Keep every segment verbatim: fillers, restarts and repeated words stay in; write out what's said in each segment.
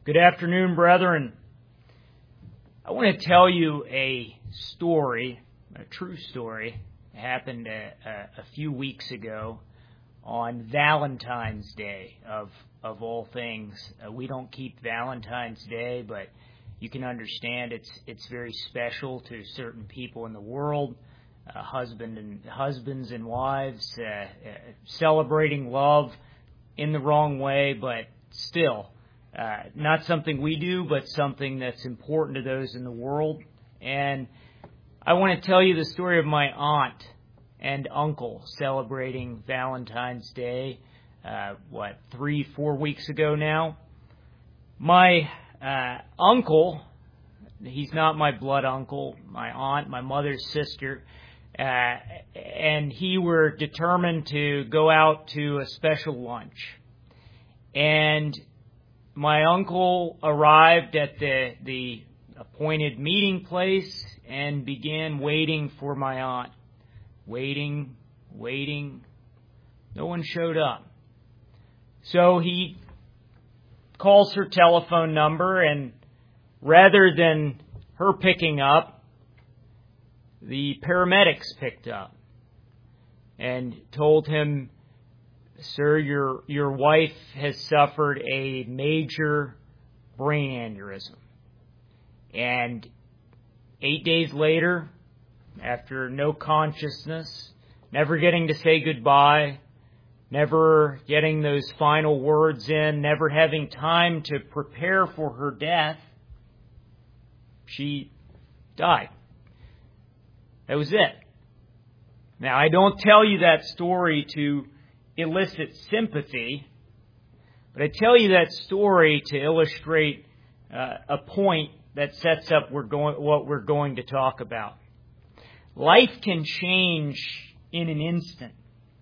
Good afternoon, brethren. I want to tell you a story, a true story, that happened a, a, a few weeks ago on Valentine's Day, of of all things. Uh, we don't keep Valentine's Day, but you can understand it's it's very special to certain people in the world, uh, husband and husbands and wives, uh, uh, celebrating love in the wrong way, but still. Uh, not something we do, but something that's important to those in the world. And I want to tell you the story of my aunt and uncle celebrating Valentine's Day, uh, what, three, four weeks ago now. My uh, uncle, he's not my blood uncle, my aunt, my mother's sister, uh, and he were determined to go out to a special lunch. And my uncle arrived at the the appointed meeting place and began waiting for my aunt. Waiting, waiting. No one showed up. So he calls her telephone number, and rather than her picking up, the paramedics picked up and told him, "Sir, your your wife has suffered a major brain aneurysm." And eight days later, after no consciousness, never getting to say goodbye, never getting those final words in, never having time to prepare for her death, she died. That was it. Now, I don't tell you that story to elicit sympathy, but I tell you that story to illustrate uh, a point that sets up we're going, what we're going to talk about. Life can change in an instant,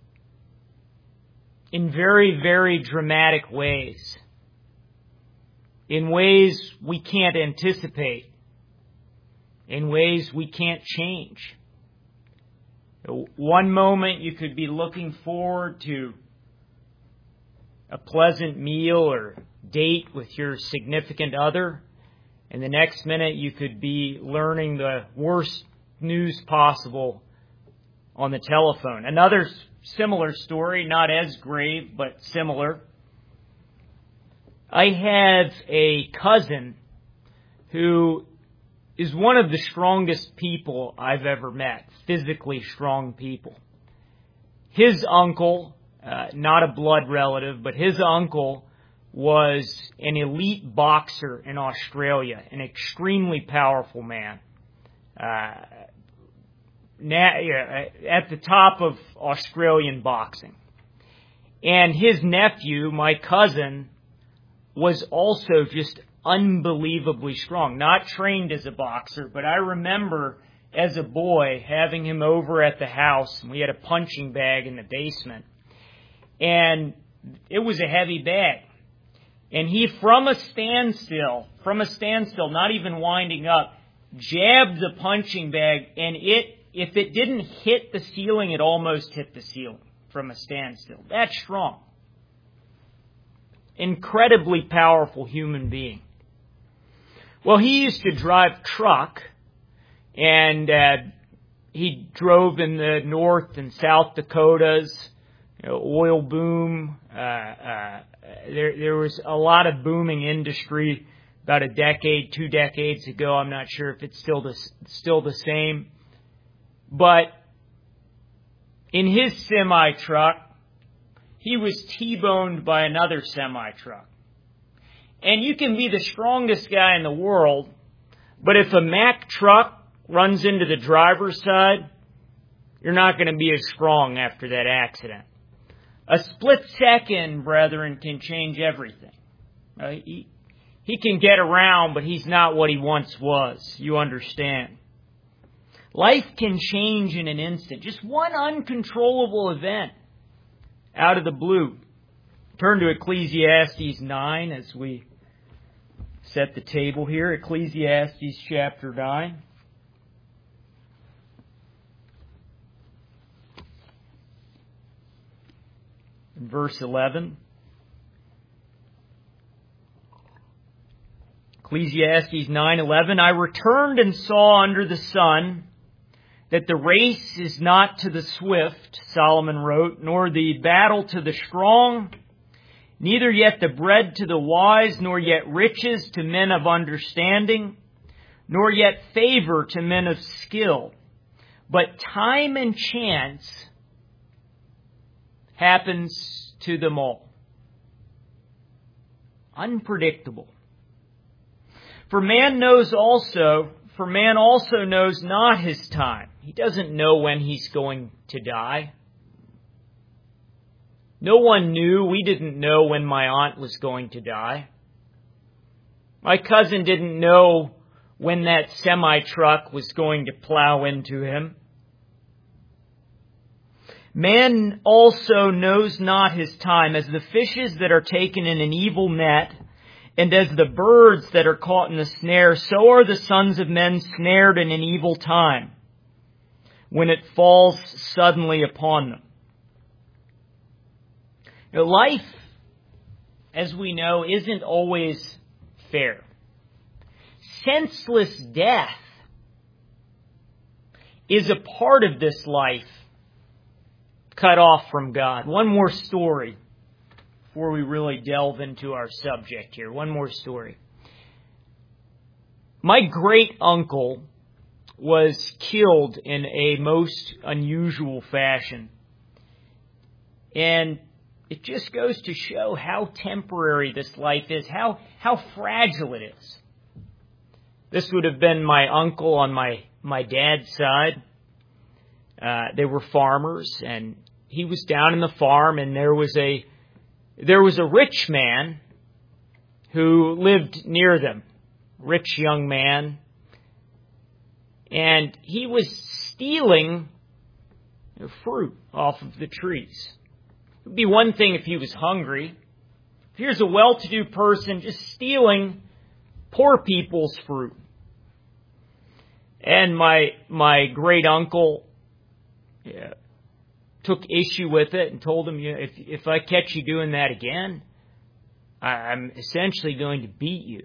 in very, very dramatic ways, in ways we can't anticipate, in ways we can't change. One moment you could be looking forward to a pleasant meal or date with your significant other, and the next minute you could be learning the worst news possible on the telephone. Another similar story, not as grave, but similar. I have a cousin who is one of the strongest people I've ever met, physically strong people. His uncle, uh, not a blood relative, but his uncle was an elite boxer in Australia, an extremely powerful man. Uh, na- at the top of Australian boxing. And his nephew, my cousin, was also just unbelievably strong. Not trained as a boxer, but I remember as a boy having him over at the house, and we had a punching bag in the basement. And it was a heavy bag. And he, from a standstill, from a standstill, not even winding up, jabbed the punching bag, and it, if it didn't hit the ceiling, it almost hit the ceiling from a standstill. That's strong. Incredibly powerful human being. Well, he used to drive truck, and uh, he drove in the North and South Dakotas, you know, oil boom. Uh, uh, there, there was a lot of booming industry about a decade, two decades ago. I'm not sure if it's still the, still the same. But in his semi-truck, he was T-boned by another semi-truck. And you can be the strongest guy in the world, but if a Mack truck runs into the driver's side, you're not going to be as strong after that accident. A split second, brethren, can change everything. Uh, he, he can get around, but he's not what he once was. You understand. Life can change in an instant. Just one uncontrollable event out of the blue. Turn to Ecclesiastes nine as we set the table here. Ecclesiastes chapter nine. Verse eleven. Ecclesiastes nine eleven, I returned and saw under the sun that the race is not to the swift, Solomon wrote, nor the battle to the strong, neither yet the bread to the wise, nor yet riches to men of understanding, nor yet favor to men of skill. But time and chance happens to them all. Unpredictable. For man knows also, for man also knows not his time. He doesn't know when he's going to die. No one knew. We didn't know when my aunt was going to die. My cousin didn't know when that semi-truck was going to plow into him. Man also knows not his time, as the fishes that are taken in an evil net, and as the birds that are caught in the snare, so are the sons of men snared in an evil time, when it falls suddenly upon them. You know, life, as we know, isn't always fair. Senseless death is a part of this life cut off from God. One more story before we really delve into our subject here. One more story. My great uncle was killed in a most unusual fashion. And it just goes to show how temporary this life is, how, how fragile it is. This would have been my uncle on my, my dad's side. Uh, they were farmers, and he was down in the farm, and there was a there was a rich man who lived near them, rich young man, and he was stealing fruit off of the trees. It would be one thing if he was hungry. Here's a well-to-do person just stealing poor people's fruit. And my my great uncle yeah, took issue with it and told him, you know, if if I catch you doing that again, I, I'm essentially going to beat you.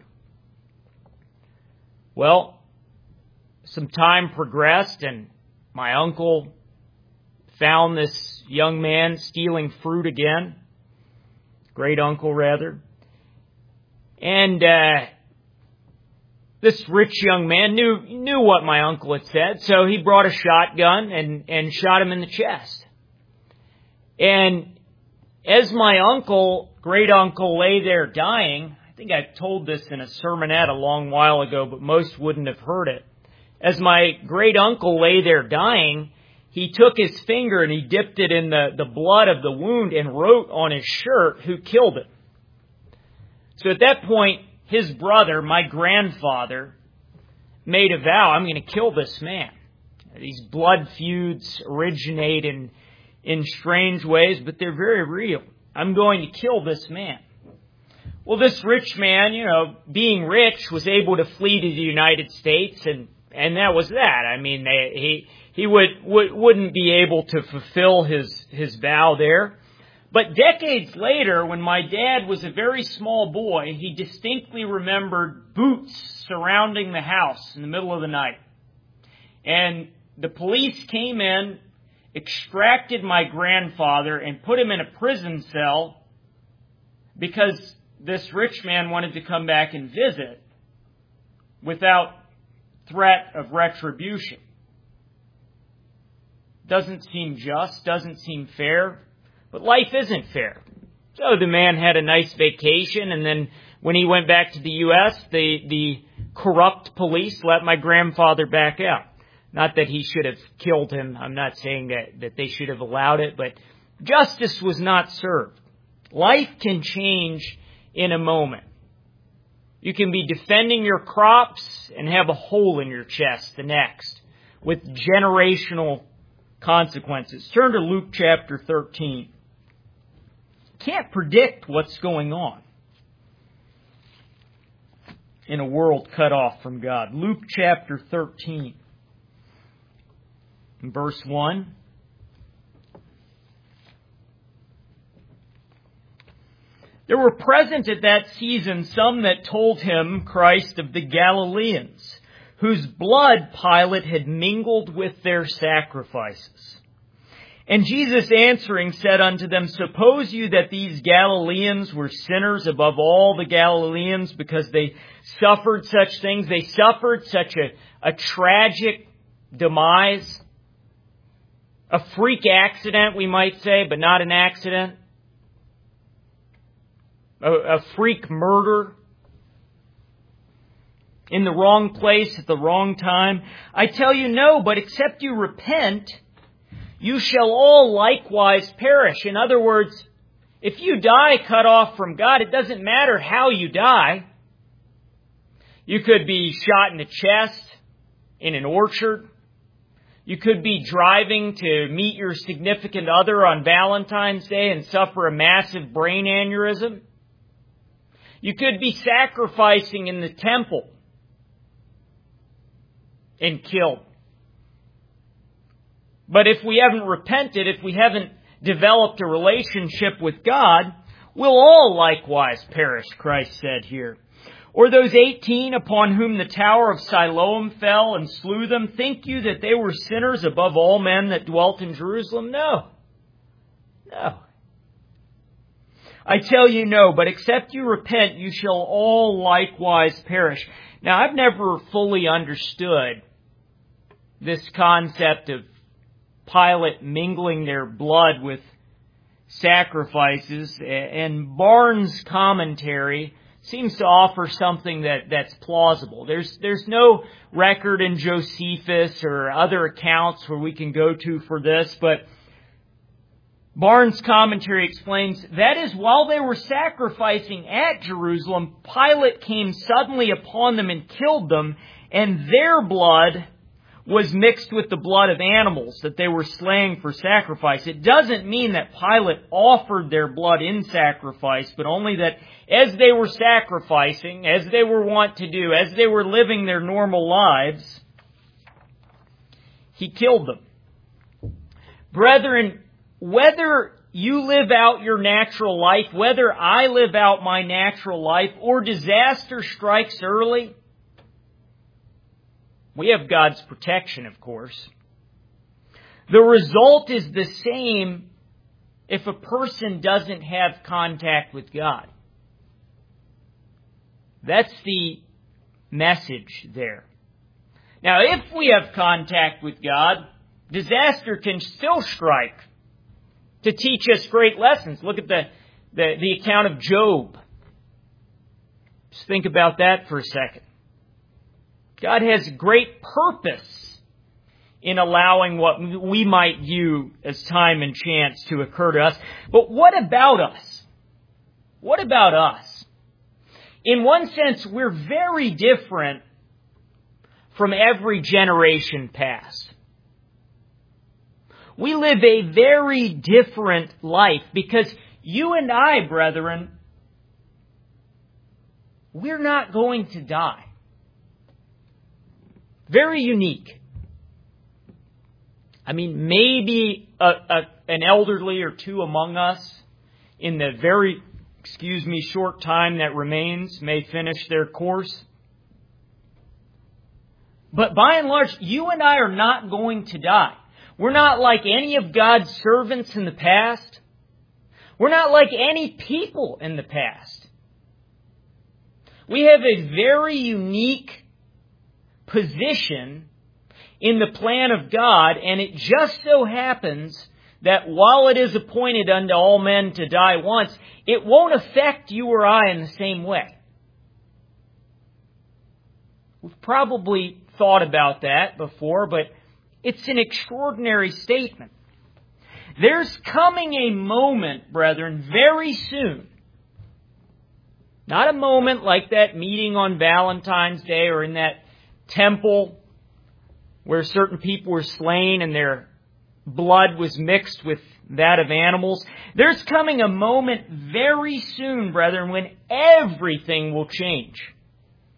Well, some time progressed, and my uncle found this young man stealing fruit again, great uncle rather, and uh, this rich young man knew knew what my uncle had said, so he brought a shotgun and, and shot him in the chest. And as my uncle, great uncle, lay there dying, I think I told this in a sermonette a long while ago, but most wouldn't have heard it. As my great uncle lay there dying, he took his finger and he dipped it in the, the blood of the wound and wrote on his shirt who killed him. So at that point, his brother, my grandfather, made a vow, I'm going to kill this man. These blood feuds originate in, in strange ways, but they're very real. I'm going to kill this man. Well, this rich man, you know, being rich, was able to flee to the United States, and, and that was that. I mean, they, he he would, would, wouldn't be able to fulfill his, his vow there. But decades later, when my dad was a very small boy, he distinctly remembered boots surrounding the house in the middle of the night. And the police came in, extracted my grandfather, and put him in a prison cell because this rich man wanted to come back and visit without threat of retribution. Doesn't seem just, doesn't seem fair. But life isn't fair. So the man had a nice vacation, and then when he went back to the U S, the, the corrupt police let my grandfather back out. Not that he should have killed him. I'm not saying that, that they should have allowed it, but justice was not served. Life can change in a moment. You can be defending your crops and have a hole in your chest the next, with generational consequences. Turn to Luke chapter thirteen. Can't predict what's going on in a world cut off from God. Luke chapter thirteen, verse one. There were present at that season some that told him, Christ, of the Galileans, whose blood Pilate had mingled with their sacrifices. And Jesus answering said unto them, Suppose you that these Galileans were sinners above all the Galileans because they suffered such things? They suffered such a, a tragic demise, a freak accident, we might say, but not an accident. A, a freak murder in the wrong place at the wrong time. I tell you no, but except you repent, you shall all likewise perish. In other words, if you die cut off from God, it doesn't matter how you die. You could be shot in the chest in an orchard. You could be driving to meet your significant other on Valentine's Day and suffer a massive brain aneurysm. You could be sacrificing in the temple and killed. But if we haven't repented, if we haven't developed a relationship with God, we'll all likewise perish, Christ said here. Or those eighteen upon whom the tower of Siloam fell and slew them, think you that they were sinners above all men that dwelt in Jerusalem? No. No. I tell you no, but except you repent, you shall all likewise perish. Now, I've never fully understood this concept of Pilate mingling their blood with sacrifices, and Barnes' commentary seems to offer something that, that's plausible. There's, there's no record in Josephus or other accounts where we can go to for this, but Barnes' commentary explains, that is, while they were sacrificing at Jerusalem, Pilate came suddenly upon them and killed them, and their blood was mixed with the blood of animals that they were slaying for sacrifice. It doesn't mean that Pilate offered their blood in sacrifice, but only that as they were sacrificing, as they were wont to do, as they were living their normal lives, he killed them. Brethren, whether you live out your natural life, whether I live out my natural life, or disaster strikes early, we have God's protection, of course. The result is the same if a person doesn't have contact with God. That's the message there. Now, if we have contact with God, disaster can still strike to teach us great lessons. Look at the, the, the account of Job. Just think about that for a second. God has great purpose in allowing what we might view as time and chance to occur to us. But what about us? What about us? In one sense, we're very different from every generation past. We live a very different life because you and I, brethren, we're not going to die. Very unique. I mean, maybe a, a, an elderly or two among us in the very, excuse me, short time that remains may finish their course. But by and large, you and I are not going to die. We're not like any of God's servants in the past. We're not like any people in the past. We have a very unique position in the plan of God, and it just so happens that while it is appointed unto all men to die once, it won't affect you or I in the same way. We've probably thought about that before, but it's an extraordinary statement. There's coming a moment, brethren, very soon. Not a moment like that meeting on Valentine's Day or in that temple where certain people were slain and their blood was mixed with that of animals. There's coming a moment very soon, brethren, when everything will change.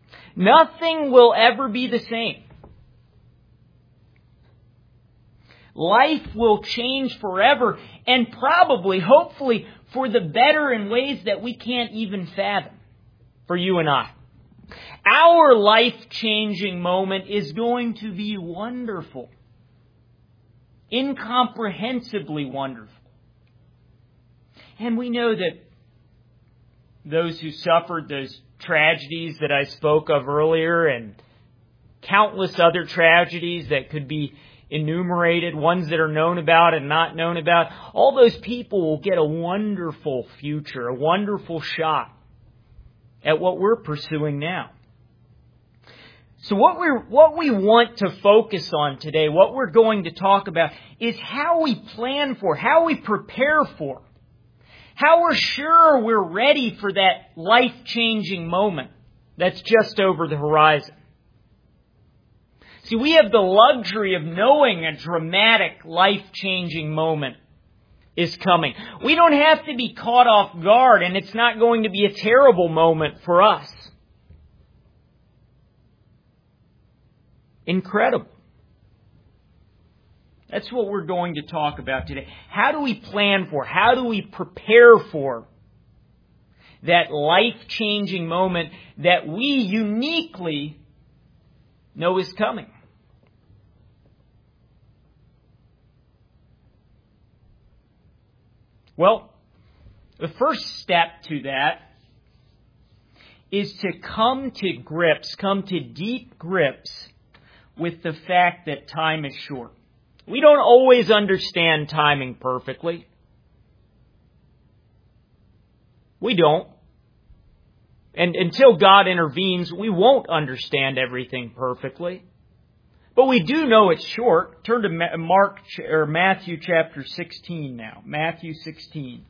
Nothing will ever be the same. life will change forever and probably, hopefully, for the better in ways that we can't even fathom for you and I. Our life-changing moment is going to be wonderful. Incomprehensibly wonderful. And we know that those who suffered those tragedies that I spoke of earlier and countless other tragedies that could be enumerated, ones that are known about and not known about, all those people will get a wonderful future, a wonderful shot at what we're pursuing now. So what we what we want to focus on today, what we're going to talk about, is how we plan for, how we prepare for, how we're sure we're ready for that life-changing moment that's just over the horizon. See, we have the luxury of knowing a dramatic, life-changing moment is coming. We don't have to be caught off guard, and it's not going to be a terrible moment for us. Incredible. That's what we're going to talk about today. How do we plan for, how do we prepare for that life-changing moment that we uniquely know is coming? Well, the first step to that is to come to grips, come to deep grips with the fact that time is short. We don't always understand timing perfectly. We don't. And until God intervenes, we won't understand everything perfectly. But we do know it's short. Turn to Mark or Matthew chapter sixteen now. Matthew sixteen.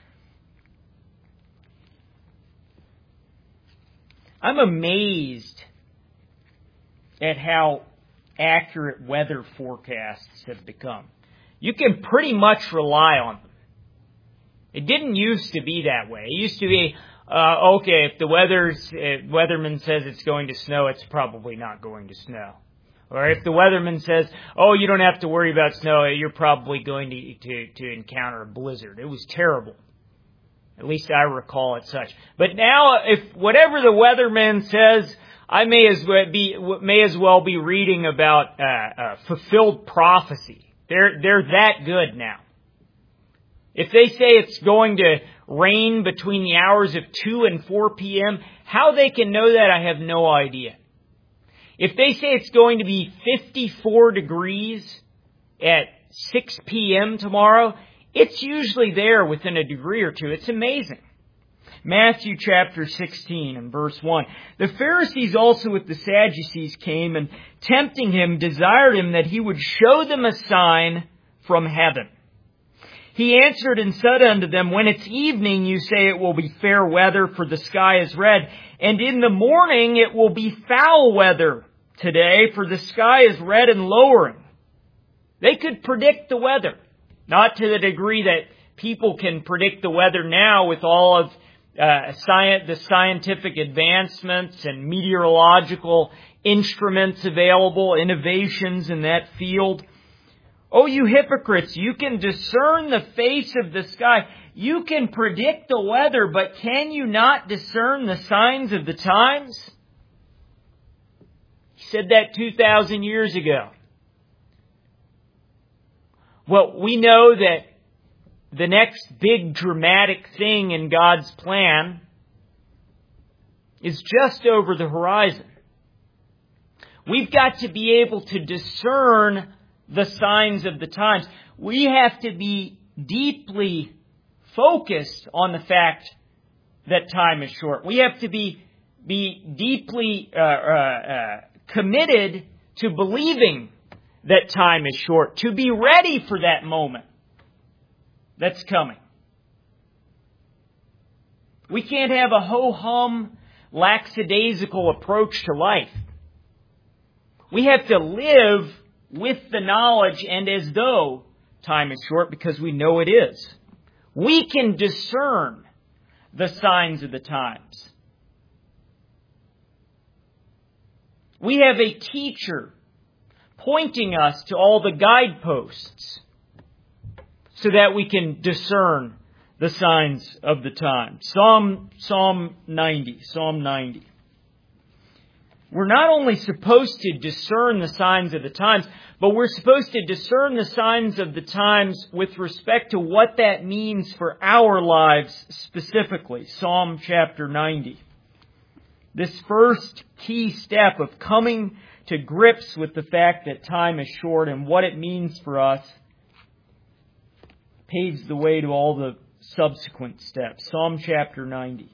I'm amazed at how accurate weather forecasts have become. You can pretty much rely on them. It didn't used to be that way. It used to be, uh, okay, if the weather's, if weatherman says it's going to snow, it's probably not going to snow. Or if the weatherman says, oh, you don't have to worry about snow, you're probably going to, to, to encounter a blizzard. It was terrible. At least I recall it such. But now, if whatever the weatherman says, I may as well be may as well be reading about uh, uh, fulfilled prophecy. They're they're that good now. If they say it's going to rain between the hours of two and four p.m., how they can know that, I have no idea. If they say it's going to be fifty-four degrees at six p.m. tomorrow, it's usually there within a degree or two. It's amazing. Matthew chapter sixteen and verse one. The Pharisees also with the Sadducees came, and tempting him, desired him that he would show them a sign from heaven. He answered and said unto them, when it's evening, you say it will be fair weather, for the sky is red. And in the morning it will be foul weather today, for the sky is red and lowering. They could predict the weather. Not to the degree that people can predict the weather now with all of uh, science, the scientific advancements and meteorological instruments available, innovations in that field. Oh, you hypocrites, you can discern the face of the sky. You can predict the weather, but can you not discern the signs of the times? He said that two thousand years ago. Well, we know that the next big dramatic thing in God's plan is just over the horizon. We've got to be able to discern the signs of the times. We have to be deeply focused on the fact that time is short. We have to be be deeply uh, uh, uh, committed to believing that time is short, to be ready for that moment that's coming. We can't have a ho-hum, lackadaisical approach to life. We have to live with the knowledge and as though time is short, because we know it is. We can discern the signs of the times. We have a teacher pointing us to all the guideposts so that we can discern the signs of the time. Psalm, Psalm ninety, Psalm ninety. We're not only supposed to discern the signs of the times, but we're supposed to discern the signs of the times with respect to what that means for our lives specifically. Psalm chapter ninety. This first key step of coming to grips with the fact that time is short and what it means for us paves the way to all the subsequent steps. Psalm chapter ninety.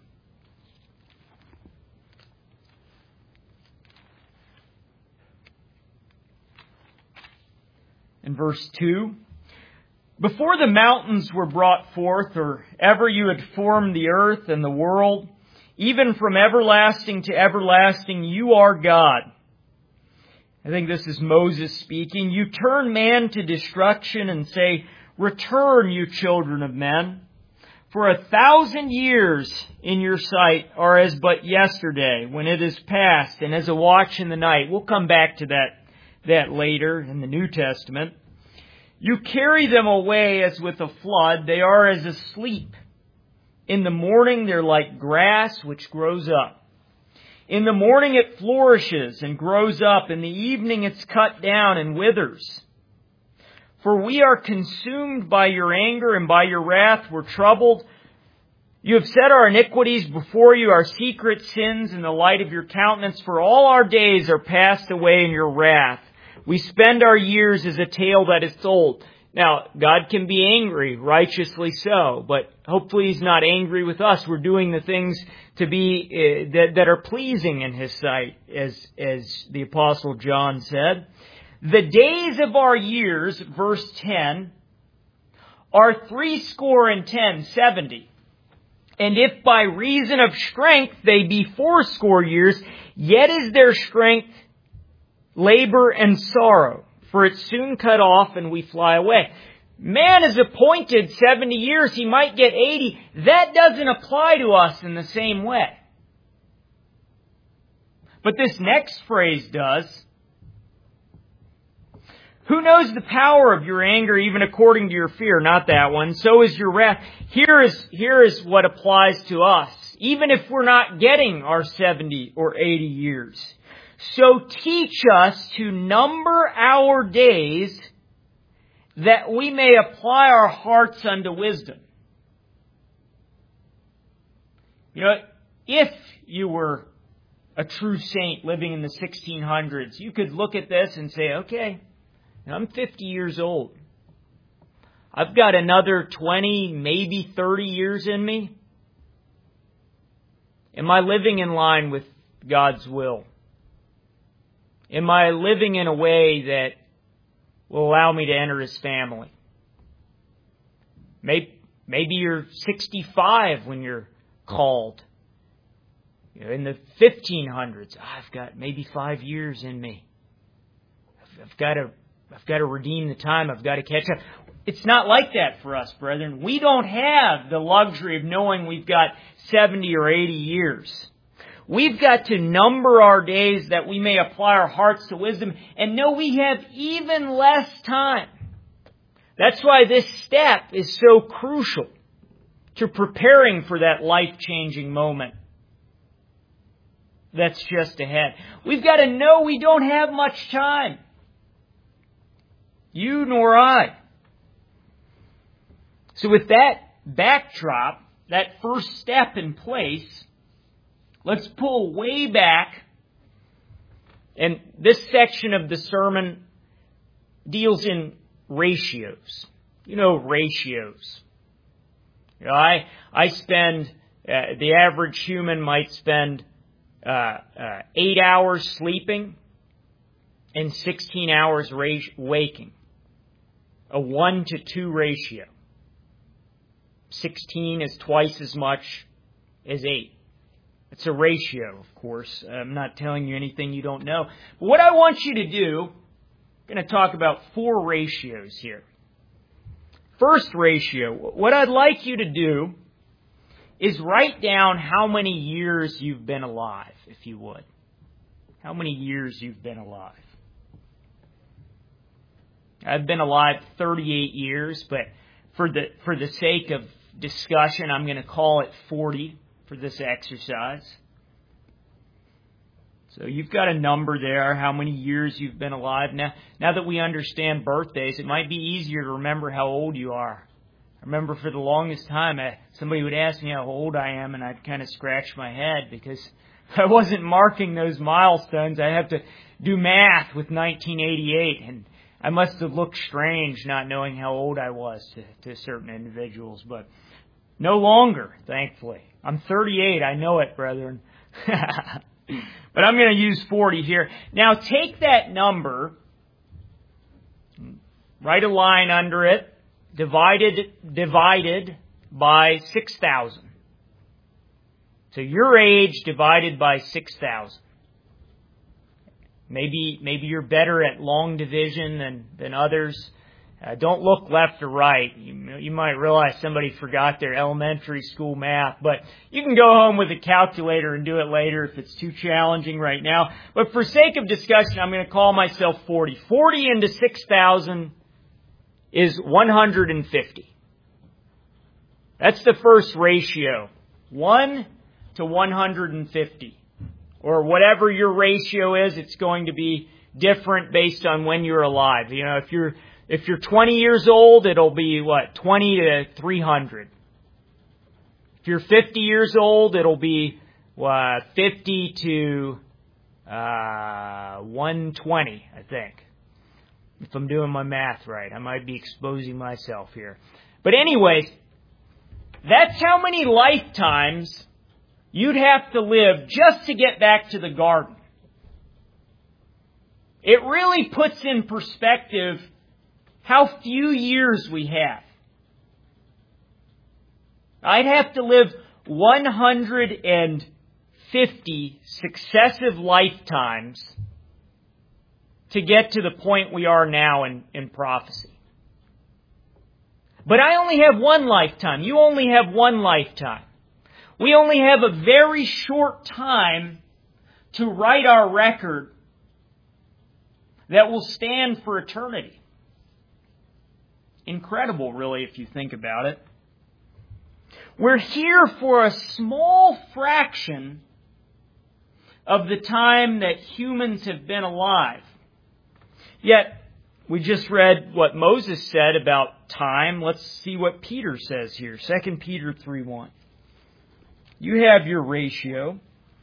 In verse two, before the mountains were brought forth, or ever you had formed the earth and the world, even from everlasting to everlasting, you are God. I think this is Moses speaking. You turn man to destruction and say, return, you children of men. For a thousand years in your sight are as but yesterday, when it is past, and as a watch in the night. We'll come back to that that later in the New Testament. You carry them away as with a flood. They are as asleep. In the morning they're like grass which grows up. In the morning it flourishes and grows up. In the evening it's cut down and withers. For we are consumed by your anger, and by your wrath we're troubled. You have set our iniquities before you, our secret sins in the light of your countenance. For all our days are passed away in your wrath. We spend our years as a tale that is told. Now, God can be angry, righteously so, but hopefully He's not angry with us. We're doing the things to be uh, that, that are pleasing in His sight, as as the Apostle John said. The days of our years, verse ten, are threescore and ten, seventy. And if by reason of strength they be fourscore years, yet is their strength labor and sorrow, for it's soon cut off and we fly away. Man is appointed seventy years, he might get eighty. That doesn't apply to us in the same way. But this next phrase does. Who knows the power of your anger, even according to your fear? Not that one. So is your wrath. Here is, here is what applies to us, even if we're not getting our seventy or eighty years. So teach us to number our days, that we may apply our hearts unto wisdom. You know, if you were a true saint living in the sixteen hundreds, you could look at this and say, okay, I'm fifty years old. I've got another twenty, maybe thirty years in me. Am I living in line with God's will? Am I living in a way that will allow me to enter His family? Maybe, maybe you're sixty-five when you're called. You know, in the fifteen hundreds, I've got maybe five years in me. I've, I've got to, I've got to redeem the time. I've got to catch up. It's not like that for us, brethren. We don't have the luxury of knowing we've got seventy or eighty years. We've got to number our days that we may apply our hearts to wisdom and know we have even less time. That's why this step is so crucial to preparing for that life-changing moment that's just ahead. We've got to know we don't have much time. You nor I. So with that backdrop, that first step in place, let's pull way back. And this section of the sermon deals in ratios. You know, ratios. You know, I I spend, uh, the average human might spend uh, uh, eight hours sleeping and sixteen hours ra- waking. A one to two ratio. sixteen is twice as much as eight. It's a ratio, of course. I'm not telling you anything you don't know. But what I want you to do, I'm going to talk about four ratios here. First ratio, what I'd like you to do is write down how many years you've been alive, if you would. How many years you've been alive. I've been alive thirty-eight years, but for the for the sake of discussion, I'm going to call it forty for this exercise. So you've got a number there, how many years you've been alive. Now, now that we understand birthdays, it might be easier to remember how old you are. I remember for the longest time, I, somebody would ask me how old I am, and I'd kind of scratch my head because I wasn't marking those milestones. I have to do math with nineteen eighty-eight, and I must have looked strange not knowing how old I was to, to certain individuals. But no longer, thankfully. I'm thirty-eight, I know it, brethren. But I'm going to use forty here. Now take that number, write a line under it, divided divided by six thousand. So your age divided by six thousand. Maybe maybe you're better at long division than, than others. Uh, don't look left or right. You, you might realize somebody forgot their elementary school math, but you can go home with a calculator and do it later if it's too challenging right now. But for sake of discussion, I'm going to call myself forty. forty into six thousand is one hundred fifty. That's the first ratio. one to one hundred fifty. Or whatever your ratio is, it's going to be different based on when you're alive. You know, if you're if you're twenty years old, it'll be what, twenty to three hundred. If you're fifty years old, it'll be what, fifty to uh, one twenty, I think. If I'm doing my math right, I might be exposing myself here. But anyways, that's how many lifetimes you'd have to live just to get back to the garden. It really puts in perspective how few years we have. I'd have to live one hundred fifty successive lifetimes to get to the point we are now in, in prophecy. But I only have one lifetime. You only have one lifetime. We only have a very short time to write our record that will stand for eternity. Incredible, really, if you think about it. We're here for a small fraction of the time that humans have been alive. Yet, we just read what Moses said about time. Let's see what Peter says here. Second Peter three one. You have your ratio.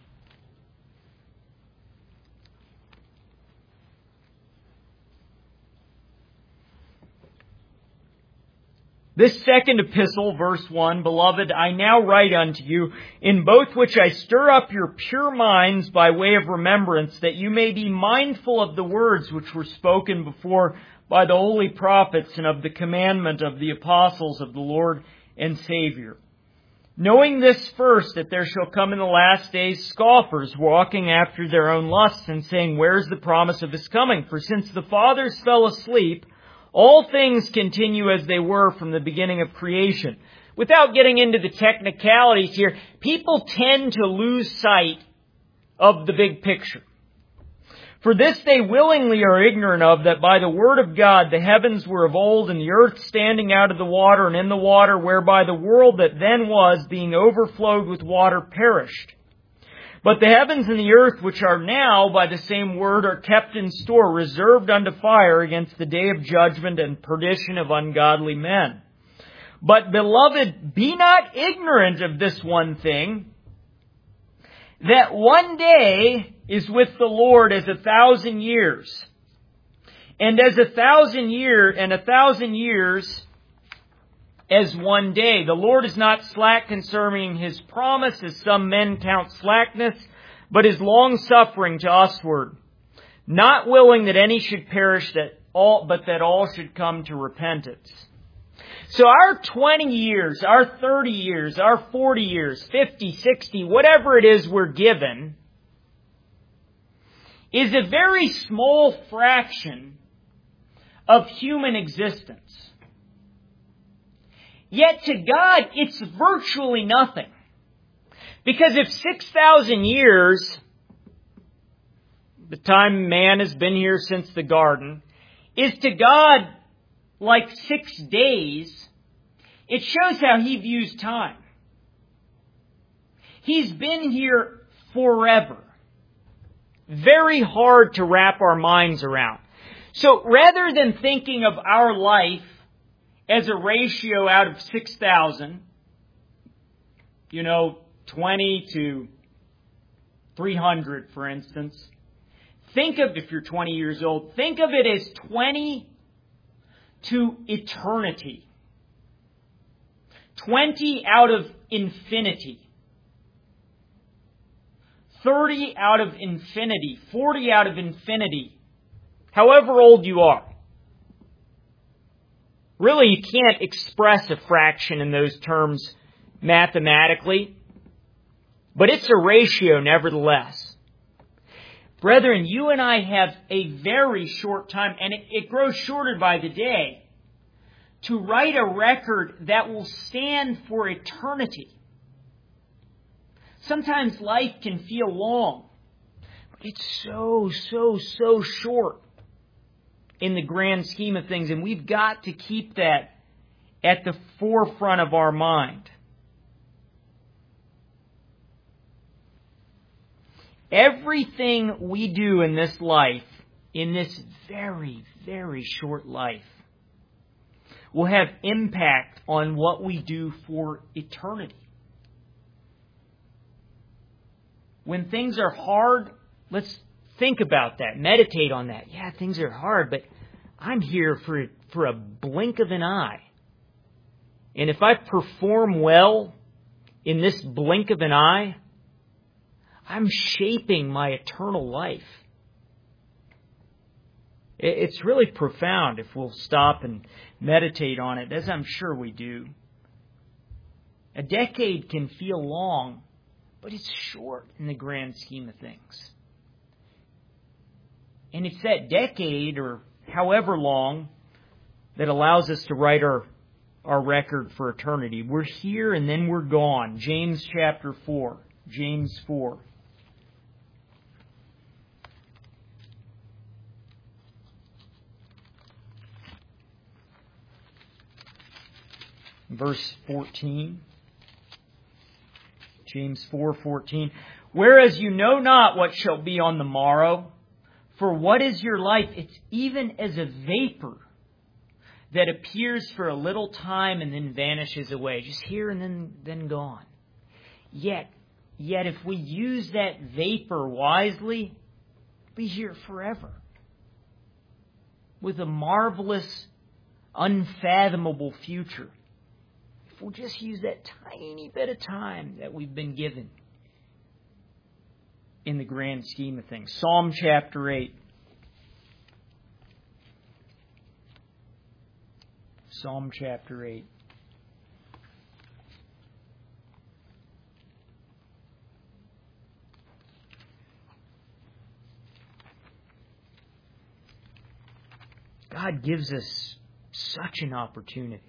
This second epistle, verse one, Beloved, I now write unto you, in both which I stir up your pure minds by way of remembrance, that you may be mindful of the words which were spoken before by the holy prophets, and of the commandment of the apostles of the Lord and Savior. Knowing this first, that there shall come in the last days scoffers, walking after their own lusts, and saying, Where is the promise of his coming? For since the fathers fell asleep, all things continue as they were from the beginning of creation. Without getting into the technicalities here, people tend to lose sight of the big picture. For this they willingly are ignorant of, that by the word of God the heavens were of old, and the earth standing out of the water and in the water, whereby the world that then was, being overflowed with water, perished. But the heavens and the earth, which are now by the same word, are kept in store, reserved unto fire against the day of judgment and perdition of ungodly men. But, beloved, be not ignorant of this one thing, that one day is with the Lord as a thousand years, and as a thousand year and a thousand years as one day. The Lord is not slack concerning his promise, as some men count slackness, but is long-suffering to usward, not willing that any should perish, that all, but that all should come to repentance. So our twenty years, our thirty years, our forty years, fifty, sixty, whatever it is we're given, is a very small fraction of human existence. Yet to God, it's virtually nothing. Because if six thousand years, the time man has been here since the garden, is to God like six days, it shows how He views time. He's been here forever. Very hard to wrap our minds around. So rather than thinking of our life as a ratio out of six thousand, you know, twenty to three hundred, for instance, think of, if you're twenty years old, think of it as twenty to eternity. twenty out of infinity. thirty out of infinity. forty out of infinity. However old you are. Really, you can't express a fraction in those terms mathematically, but it's a ratio nevertheless. Brethren, you and I have a very short time, and it, it grows shorter by the day, to write a record that will stand for eternity. Sometimes life can feel long, but it's so, so, so short in the grand scheme of things, and we've got to keep that at the forefront of our mind. Everything we do in this life, in this very, very short life, will have impact on what we do for eternity. When things are hard, let's think about that. Meditate on that. Yeah, things are hard, but I'm here for, for a blink of an eye. And if I perform well in this blink of an eye, I'm shaping my eternal life. It's really profound if we'll stop and meditate on it, as I'm sure we do. A decade can feel long, but it's short in the grand scheme of things. And it's that decade, or however long, that allows us to write our, our record for eternity. We're here and then we're gone. James chapter four. James four. Verse fourteen. James four fourteen. Whereas you know not what shall be on the morrow, for what is your life? It's even as a vapor that appears for a little time and then vanishes away. Just here and then, then gone. Yet, yet if we use that vapor wisely, we'll be here forever. With a marvelous, unfathomable future. If we'll just use that tiny bit of time that we've been given in the grand scheme of things. Psalm chapter eight. Psalm chapter eight. God gives us such an opportunity.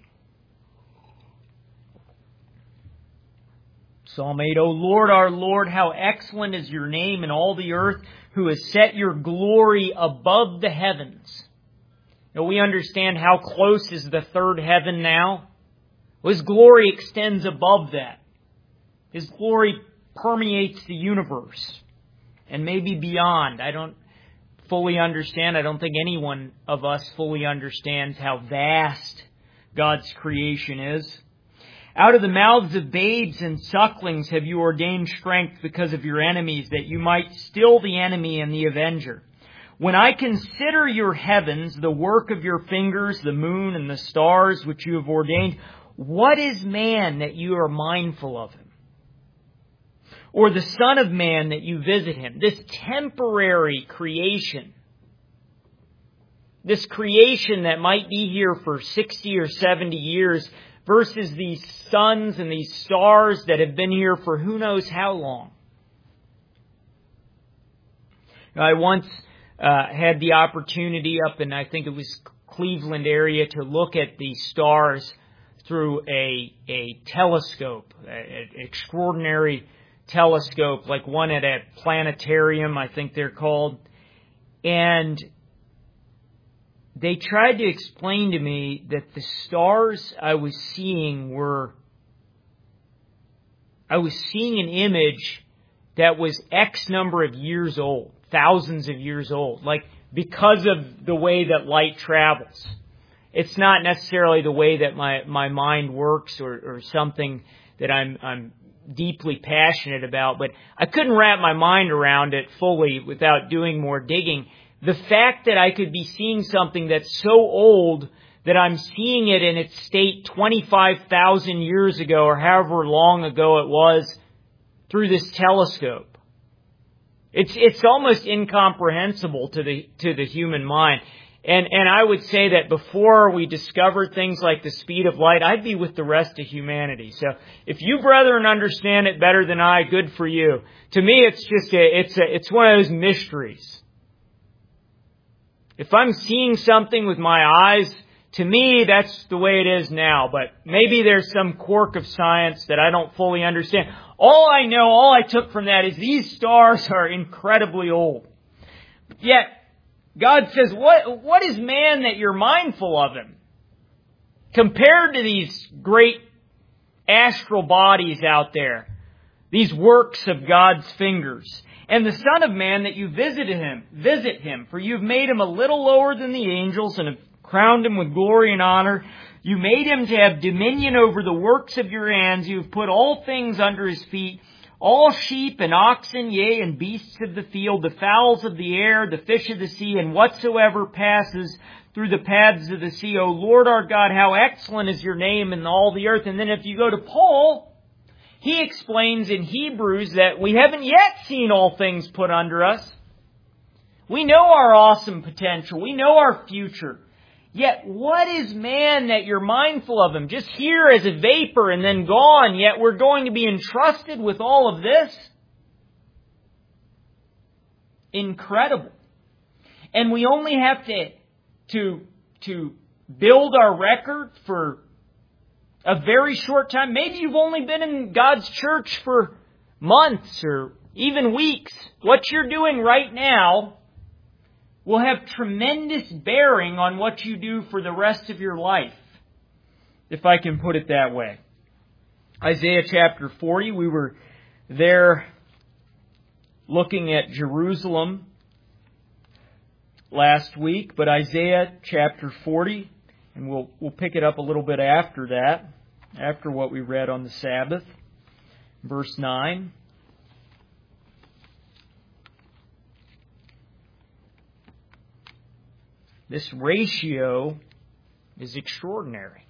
Psalm eight, O Lord, our Lord, how excellent is your name in all the earth, who has set your glory above the heavens. Now we understand how close is the third heaven now. Well, His glory extends above that. His glory permeates the universe and maybe beyond. I don't fully understand. I don't think anyone of us fully understands how vast God's creation is. Out of the mouths of babes and sucklings have you ordained strength because of your enemies, that you might still the enemy and the avenger. When I consider your heavens, the work of your fingers, the moon and the stars which you have ordained, what is man that you are mindful of him? Or the Son of Man that you visit him? This temporary creation, this creation that might be here for sixty or seventy years, versus these suns and these stars that have been here for who knows how long. I once uh, had the opportunity up in, I think it was Cleveland area, to look at the stars through a a telescope, an extraordinary telescope, like one at a planetarium, I think they're called. And they tried to explain to me that the stars I was seeing were, I was seeing an image that was X number of years old, thousands of years old, like because of the way that light travels. It's not necessarily the way that my, my mind works or, or something that I'm, I'm deeply passionate about, but I couldn't wrap my mind around it fully without doing more digging. The fact that I could be seeing something that's so old that I'm seeing it in its state twenty-five thousand years ago or however long ago it was through this telescope. It's, it's almost incomprehensible to the, to the human mind. And, and I would say that before we discovered things like the speed of light, I'd be with the rest of humanity. So if you brethren understand it better than I, good for you. To me, it's just a, it's a, it's one of those mysteries. If I'm seeing something with my eyes, to me, that's the way it is now. But maybe there's some quirk of science that I don't fully understand. All I know, all I took from that is these stars are incredibly old. Yet, God says, what, what is man that you're mindful of him? Compared to these great astral bodies out there, these works of God's fingers. And the Son of Man that you visited him, visit him, for you've made him a little lower than the angels and have crowned him with glory and honor. You made him to have dominion over the works of your hands. You have put all things under his feet. All sheep and oxen, yea, and beasts of the field, the fowls of the air, the fish of the sea, and whatsoever passes through the paths of the sea. O Lord our God, how excellent is your name in all the earth. And then if you go to Paul, he explains in Hebrews that we haven't yet seen all things put under us. We know our awesome potential. We know our future. Yet what is man that you're mindful of him? Just here as a vapor and then gone, yet we're going to be entrusted with all of this? Incredible. And we only have to, to, to build our record for a very short time. Maybe you've only been in God's church for months or even weeks. What you're doing right now will have tremendous bearing on what you do for the rest of your life, if I can put it that way. Isaiah chapter forty, we were there looking at Jerusalem last week, but Isaiah chapter forty, and we'll we'll pick it up a little bit after that, after what we read on the Sabbath, verse nine. This ratio is extraordinary.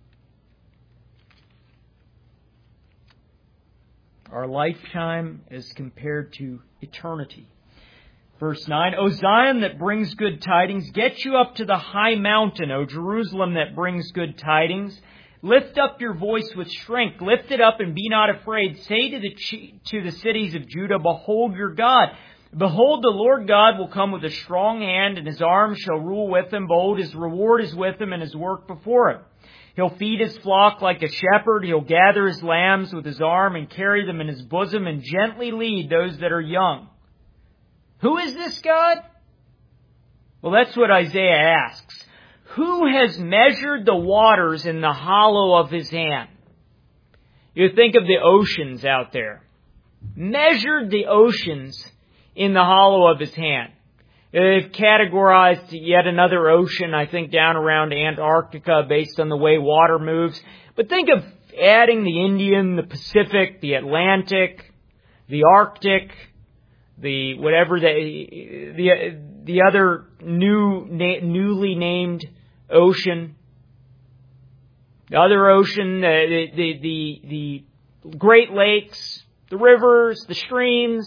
Our lifetime as compared to eternity. Verse nine, O Zion that brings good tidings, get you up to the high mountain, O Jerusalem that brings good tidings. Lift up your voice with strength. Lift it up and be not afraid. Say to the to the cities of Judah, behold your God. Behold, the Lord God will come with a strong hand, and his arm shall rule with him. Behold, his reward is with him, and his work before him. He'll feed his flock like a shepherd. He'll gather his lambs with his arm and carry them in his bosom and gently lead those that are young. Who is this God? Well, that's what Isaiah asks. Who has measured the waters in the hollow of his hand? You think of the oceans out there. Measured the oceans in the hollow of his hand. They've categorized yet another ocean, I think, down around Antarctica based on the way water moves. But think of adding the Indian, the Pacific, the Atlantic, the Arctic, the whatever the the the other new na, newly named ocean, the other ocean, the the the, the Great Lakes, the rivers, the streams.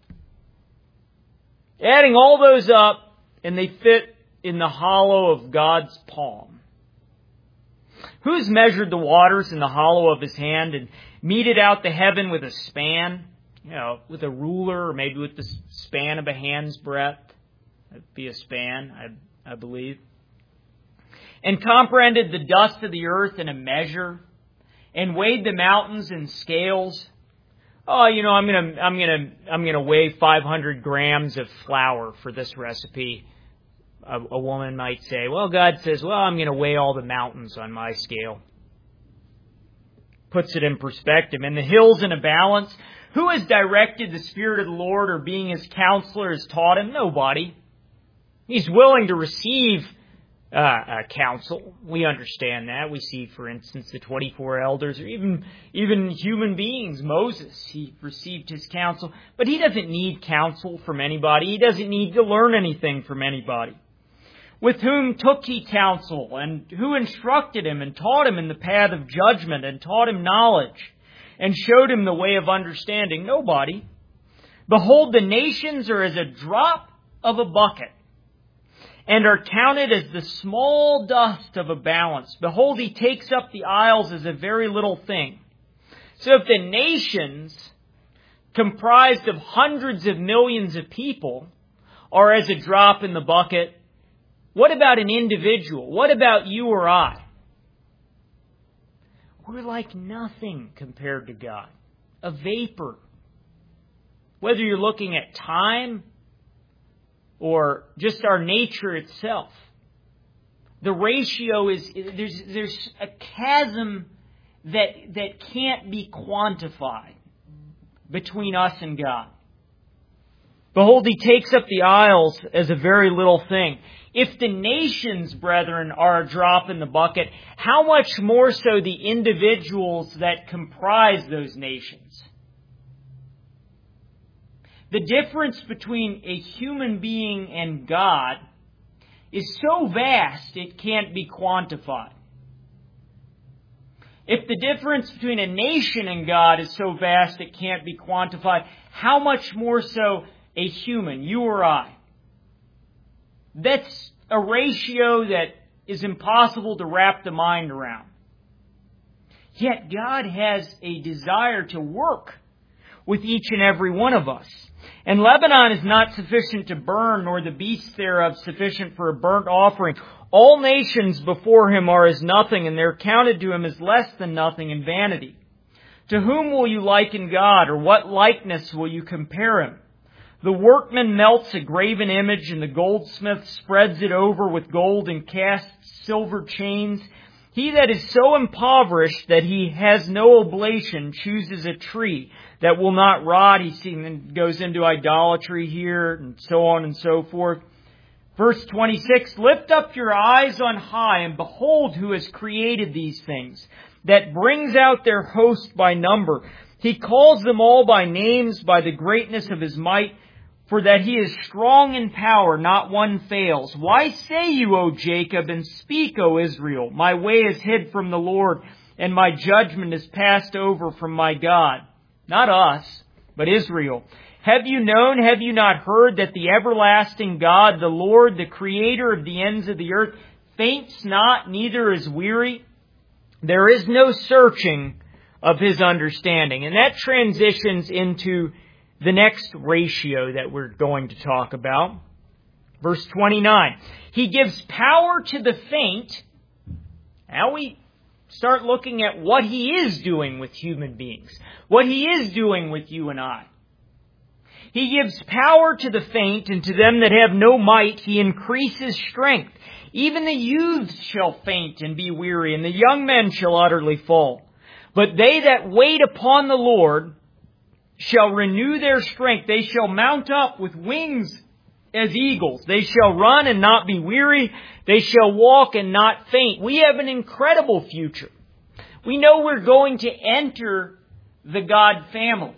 Adding all those up, and they fit in the hollow of God's palm. Who's measured the waters in the hollow of his hand and meted out the heaven with a span? You know, with a ruler, or maybe with the span of a hand's breadth. That'd be a span, I, I believe. And comprehended the dust of the earth in a measure, and weighed the mountains in scales. Oh, you know, I'm gonna, I'm gonna, I'm gonna weigh five hundred grams of flour for this recipe. a, a woman might say, well, God says, well, I'm going to weigh all the mountains on my scale. Puts it in perspective. And the hills in a balance. Who has directed the Spirit of the Lord, or being His counselor has taught Him? Nobody. He's willing to receive uh, uh, counsel. We understand that. We see, for instance, the twenty-four elders, or even, even human beings. Moses, he received his counsel. But he doesn't need counsel from anybody. He doesn't need to learn anything from anybody. With whom took he counsel, and who instructed him, and taught him in the path of judgment, and taught him knowledge, and showed him the way of understanding? Nobody. Behold, the nations are as a drop of a bucket, and are counted as the small dust of a balance. Behold, He takes up the isles as a very little thing. So if the nations, comprised of hundreds of millions of people, are as a drop in the bucket, what about an individual? What about you or I? We're like nothing compared to God. A vapor. Whether you're looking at time or just our nature itself. The ratio is, there's, there's a chasm that, that can't be quantified between us and God. Behold, He takes up the isles as a very little thing. If the nations, brethren, are a drop in the bucket, how much more so the individuals that comprise those nations? The difference between a human being and God is so vast it can't be quantified. If the difference between a nation and God is so vast it can't be quantified, how much more so a human, you or I? That's a ratio that is impossible to wrap the mind around. Yet God has a desire to work with each and every one of us. And Lebanon is not sufficient to burn, nor the beasts thereof sufficient for a burnt offering. All nations before Him are as nothing, and they're counted to Him as less than nothing in vanity. To whom will you liken God, or what likeness will you compare Him? The workman melts a graven image, and the goldsmith spreads it over with gold and casts silver chains. He that is so impoverished that he has no oblation chooses a tree that will not rot. He goes into idolatry here, and so on and so forth. Verse twenty-six, lift up your eyes on high, and behold who has created these things, that brings out their host by number. He calls them all by names, by the greatness of His might. For that He is strong in power, not one fails. Why say you, O Jacob, and speak, O Israel? My way is hid from the Lord, and my judgment is passed over from my God. Not us, but Israel. Have you known, have you not heard, that the everlasting God, the Lord, the Creator of the ends of the earth, faints not, neither is weary? There is no searching of His understanding. And that transitions into the next ratio that we're going to talk about. Verse twenty-nine. He gives power to the faint. Now we start looking at what He is doing with human beings. What He is doing with you and I. He gives power to the faint, and to them that have no might He increases strength. Even the youths shall faint and be weary, and the young men shall utterly fall. But they that wait upon the Lord shall renew their strength. They shall mount up with wings as eagles. They shall run and not be weary. They shall walk and not faint. We have an incredible future. We know we're going to enter the God family.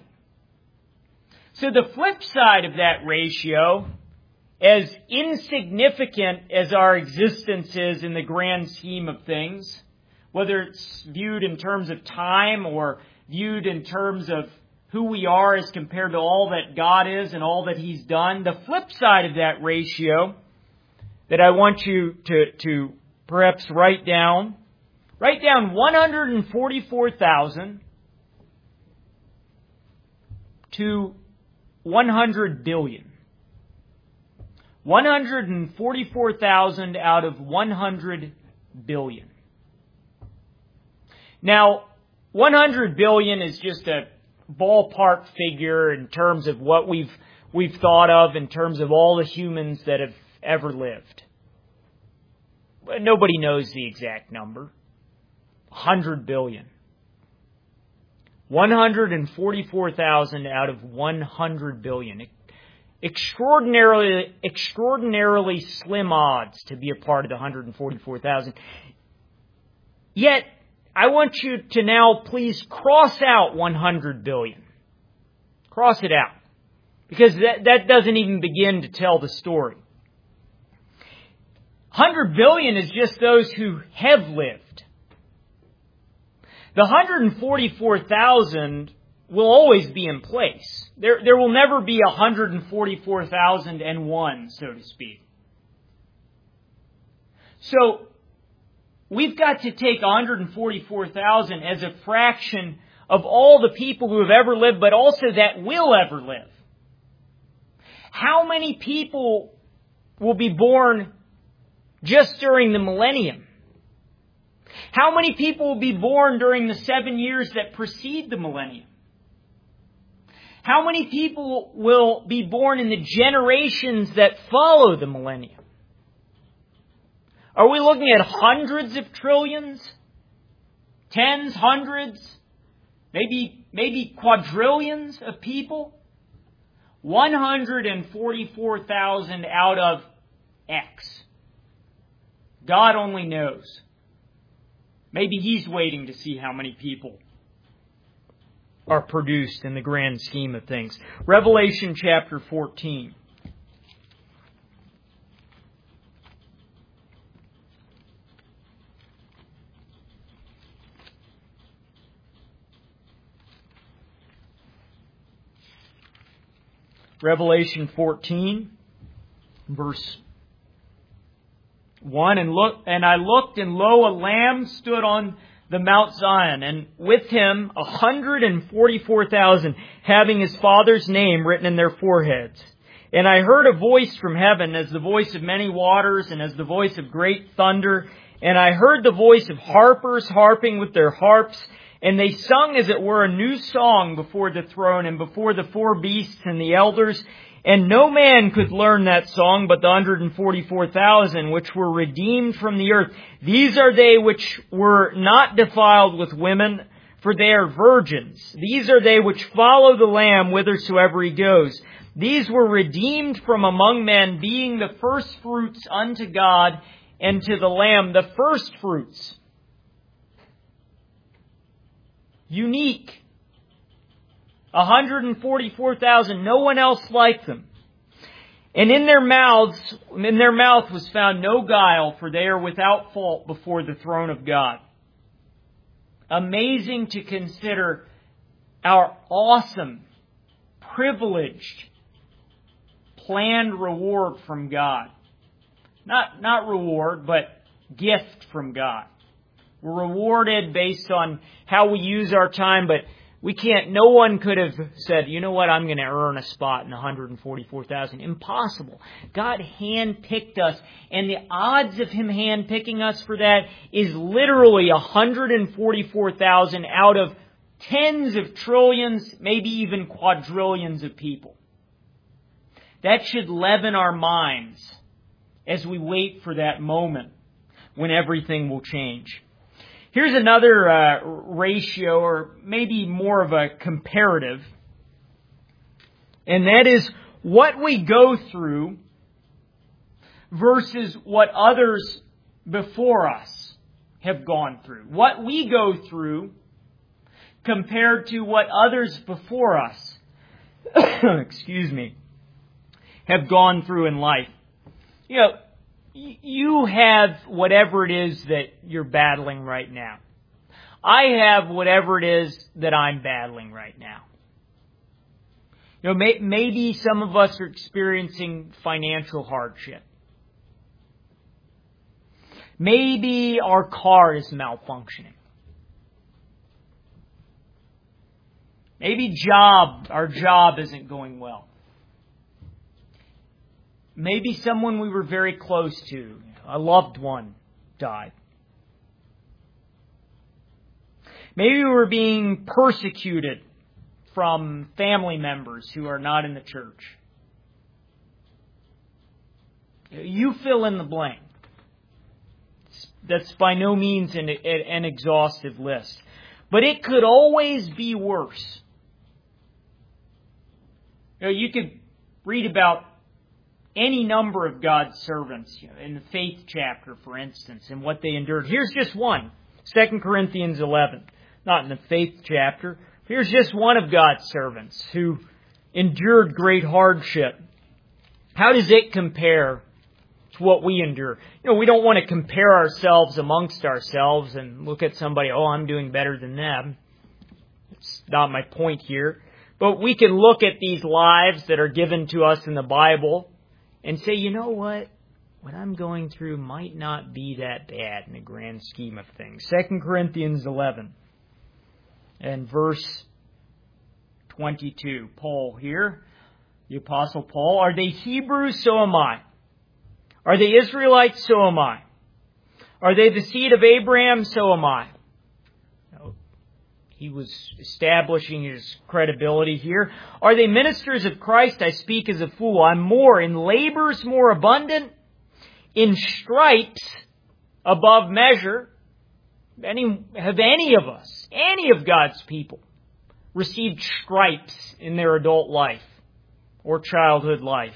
So the flip side of that ratio, as insignificant as our existence is in the grand scheme of things, whether it's viewed in terms of time or viewed in terms of who we are as compared to all that God is and all that He's done. The flip side of that ratio that I want you to, to perhaps write down, write down one hundred forty-four thousand to one hundred billion. one hundred forty-four thousand out of one hundred billion. Now, one hundred billion is just a ballpark figure in terms of what we've we've thought of in terms of all the humans that have ever lived. nobody knows the exact number. one hundred billion. one hundred forty-four thousand out of one hundred billion. Extraordinarily, extraordinarily slim odds to be a part of the one hundred forty-four thousand. Yet, I want you to now please cross out one hundred billion. Cross it out. Because that, that doesn't even begin to tell the story. one hundred billion is just those who have lived. The one hundred forty-four thousand will always be in place. There, there will never be one hundred forty-four thousand and one, so to speak. So, we've got to take one hundred forty-four thousand as a fraction of all the people who have ever lived, but also that will ever live. How many people will be born just during the millennium? How many people will be born during the seven years that precede the millennium? How many people will be born in the generations that follow the millennium? Are we looking at hundreds of trillions? Tens, hundreds? Maybe, maybe quadrillions of people? one hundred forty-four thousand out of X. God only knows. Maybe He's waiting to see how many people are produced in the grand scheme of things. Revelation chapter fourteen. Revelation fourteen, verse one, and look, and I looked, and lo, a lamb stood on the Mount Zion, and with him a hundred and forty-four thousand, having his Father's name written in their foreheads. And I heard a voice from heaven, as the voice of many waters, and as the voice of great thunder. And I heard the voice of harpers harping with their harps, and they sung as it were a new song before the throne and before the four beasts and the elders. And no man could learn that song but the one hundred forty-four thousand which were redeemed from the earth. These are they which were not defiled with women, for they are virgins. These are they which follow the Lamb whithersoever He goes. These were redeemed from among men, being the first fruits unto God and to the Lamb. The first fruits. Unique. one hundred forty-four thousand, no one else like them. And in their mouths, in their mouth was found no guile, for they are without fault before the throne of God. Amazing to consider our awesome, privileged, planned reward from God. Not, not reward, but gift from God. We're rewarded based on how we use our time, but we can't, no one could have said, you know what, I'm going to earn a spot in one hundred forty-four thousand. Impossible. God handpicked us, and the odds of Him handpicking us for that is literally one hundred forty-four thousand out of tens of trillions, maybe even quadrillions of people. That should leaven our minds as we wait for that moment when everything will change. Here's another uh, ratio, or maybe more of a comparative, and that is what we go through versus what others before us have gone through. What we go through compared to what others before us, excuse me, have gone through in life. You know, you have whatever it is that you're battling right now. I have whatever it is that I'm battling right now. You know, may, maybe some of us are experiencing financial hardship. Maybe our car is malfunctioning. Maybe job, our job isn't going well. Maybe someone we were very close to, a loved one, died. Maybe we were being persecuted from family members who are not in the church. You fill in the blank. That's, that's by no means an, an exhaustive list. But it could always be worse. You know, you could read about any number of God's servants, you know, in the faith chapter, for instance, and what they endured. Here's just one, Second Corinthians eleven. Not in the faith chapter. Here's just one of God's servants who endured great hardship. How does it compare to what we endure? You know, we don't want to compare ourselves amongst ourselves and look at somebody, oh, I'm doing better than them. It's not my point here. But we can look at these lives that are given to us in the Bible and say, you know what? What I'm going through might not be that bad in the grand scheme of things. Second Corinthians eleven and verse twenty-two. Paul here, the Apostle Paul. Are they Hebrews? So am I. Are they Israelites? So am I. Are they the seed of Abraham? So am I. He was establishing his credibility here. Are they ministers of Christ? I speak as a fool. I'm more. In labors more abundant. In stripes above measure. Any, have any of us, any of God's people, received stripes in their adult life or childhood life?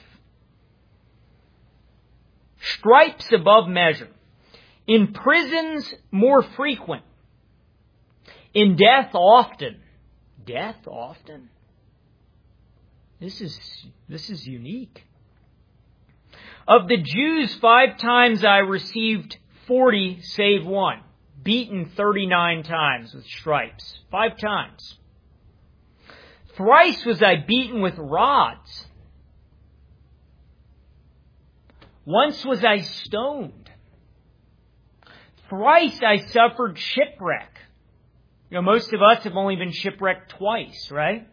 Stripes above measure. In prisons more frequent. In death often. Death often? This is, this is unique. Of the Jews, five times I received forty save one. Beaten thirty-nine times with stripes. Five times. Thrice was I beaten with rods. Once was I stoned. Thrice I suffered shipwreck. You know, most of us have only been shipwrecked twice, right?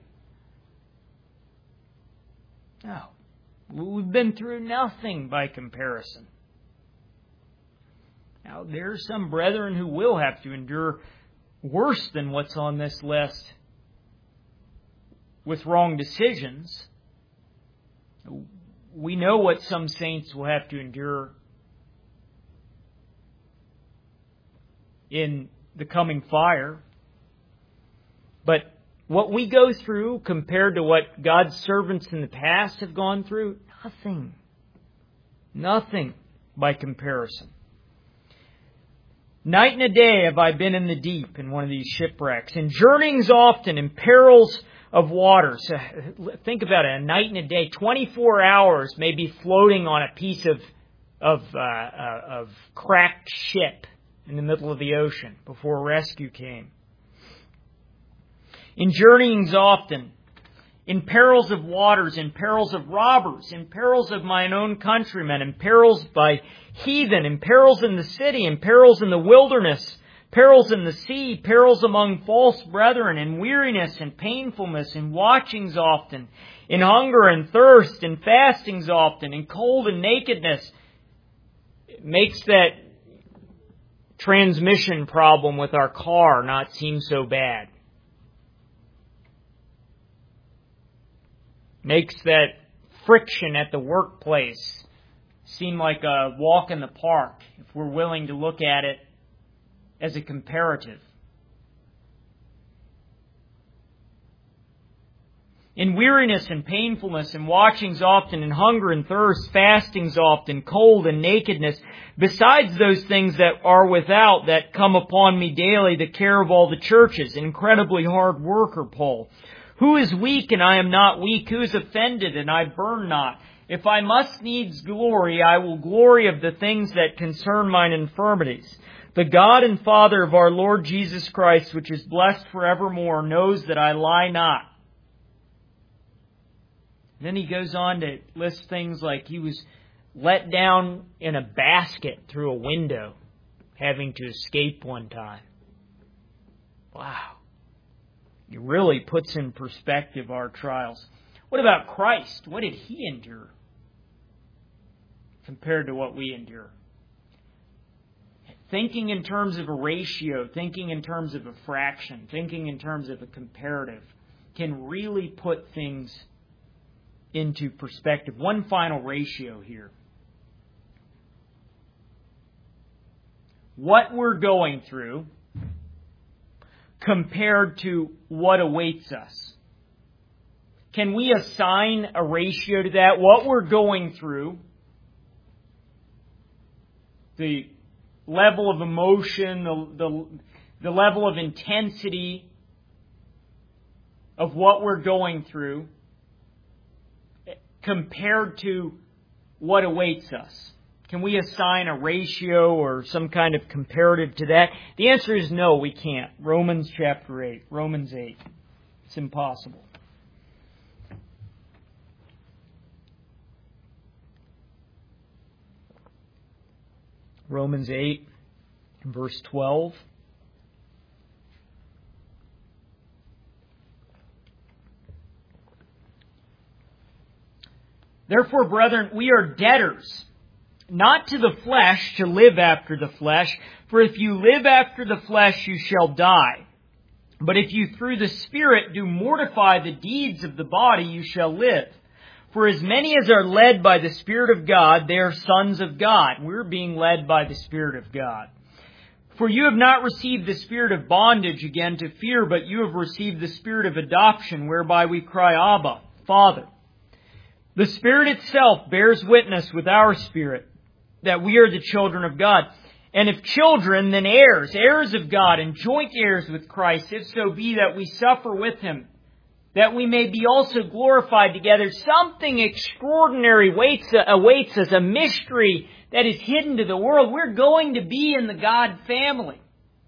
No. We've been through nothing by comparison. Now, there are some brethren who will have to endure worse than what's on this list with wrong decisions. We know what some saints will have to endure in the coming fire. But what we go through compared to what God's servants in the past have gone through, nothing. Nothing by comparison. Night and a day have I been in the deep in one of these shipwrecks, in journeyings often, in perils of water. So think about it, a night and a day, twenty-four hours maybe floating on a piece of, of, uh, uh, of cracked ship in the middle of the ocean before rescue came. In journeyings often, in perils of waters, in perils of robbers, in perils of mine own countrymen, in perils by heathen, in perils in the city, in perils in the wilderness, perils in the sea, perils among false brethren, in weariness and painfulness, in watchings often, in hunger and thirst, in fastings often, in cold and nakedness. It makes that transmission problem with our car not seem so bad. Makes that friction at the workplace seem like a walk in the park if we're willing to look at it as a comparative. In weariness and painfulness, and watchings often, in hunger and thirst, fastings often, cold and nakedness, besides those things that are without, that come upon me daily, the care of all the churches, incredibly hard worker, Paul. Who is weak and I am not weak? Who is offended and I burn not? If I must needs glory, I will glory of the things that concern mine infirmities. The God and Father of our Lord Jesus Christ, which is blessed forevermore, knows that I lie not. Then he goes on to list things like he was let down in a basket through a window, having to escape one time. Wow. It really puts in perspective our trials. What about Christ? What did he endure compared to what we endure? Thinking in terms of a ratio, thinking in terms of a fraction, thinking in terms of a comparative can really put things into perspective. One final ratio here. what we're going through compared to what awaits us? Can we assign a ratio to that? What we're going through, the level of emotion, the, the, the level of intensity of what we're going through compared to what awaits us. Can we assign a ratio or some kind of comparative to that? The answer is no, we can't. Romans chapter eight. Romans eight. It's impossible. Romans eight, verse twelve. Therefore, brethren, we are debtors, not to the flesh, to live after the flesh. For if you live after the flesh, you shall die. But if you through the Spirit do mortify the deeds of the body, you shall live. For as many as are led by the Spirit of God, they are sons of God. We're being led by the Spirit of God. For you have not received the spirit of bondage again to fear, but you have received the Spirit of adoption, whereby we cry, Abba, Father. The Spirit itself bears witness with our spirit that we are the children of God. And if children, then heirs, heirs of God, and joint heirs with Christ, if so be that we suffer with Him, that we may be also glorified together. Something extraordinary waits, awaits us, a mystery that is hidden to the world. We're going to be in the God family.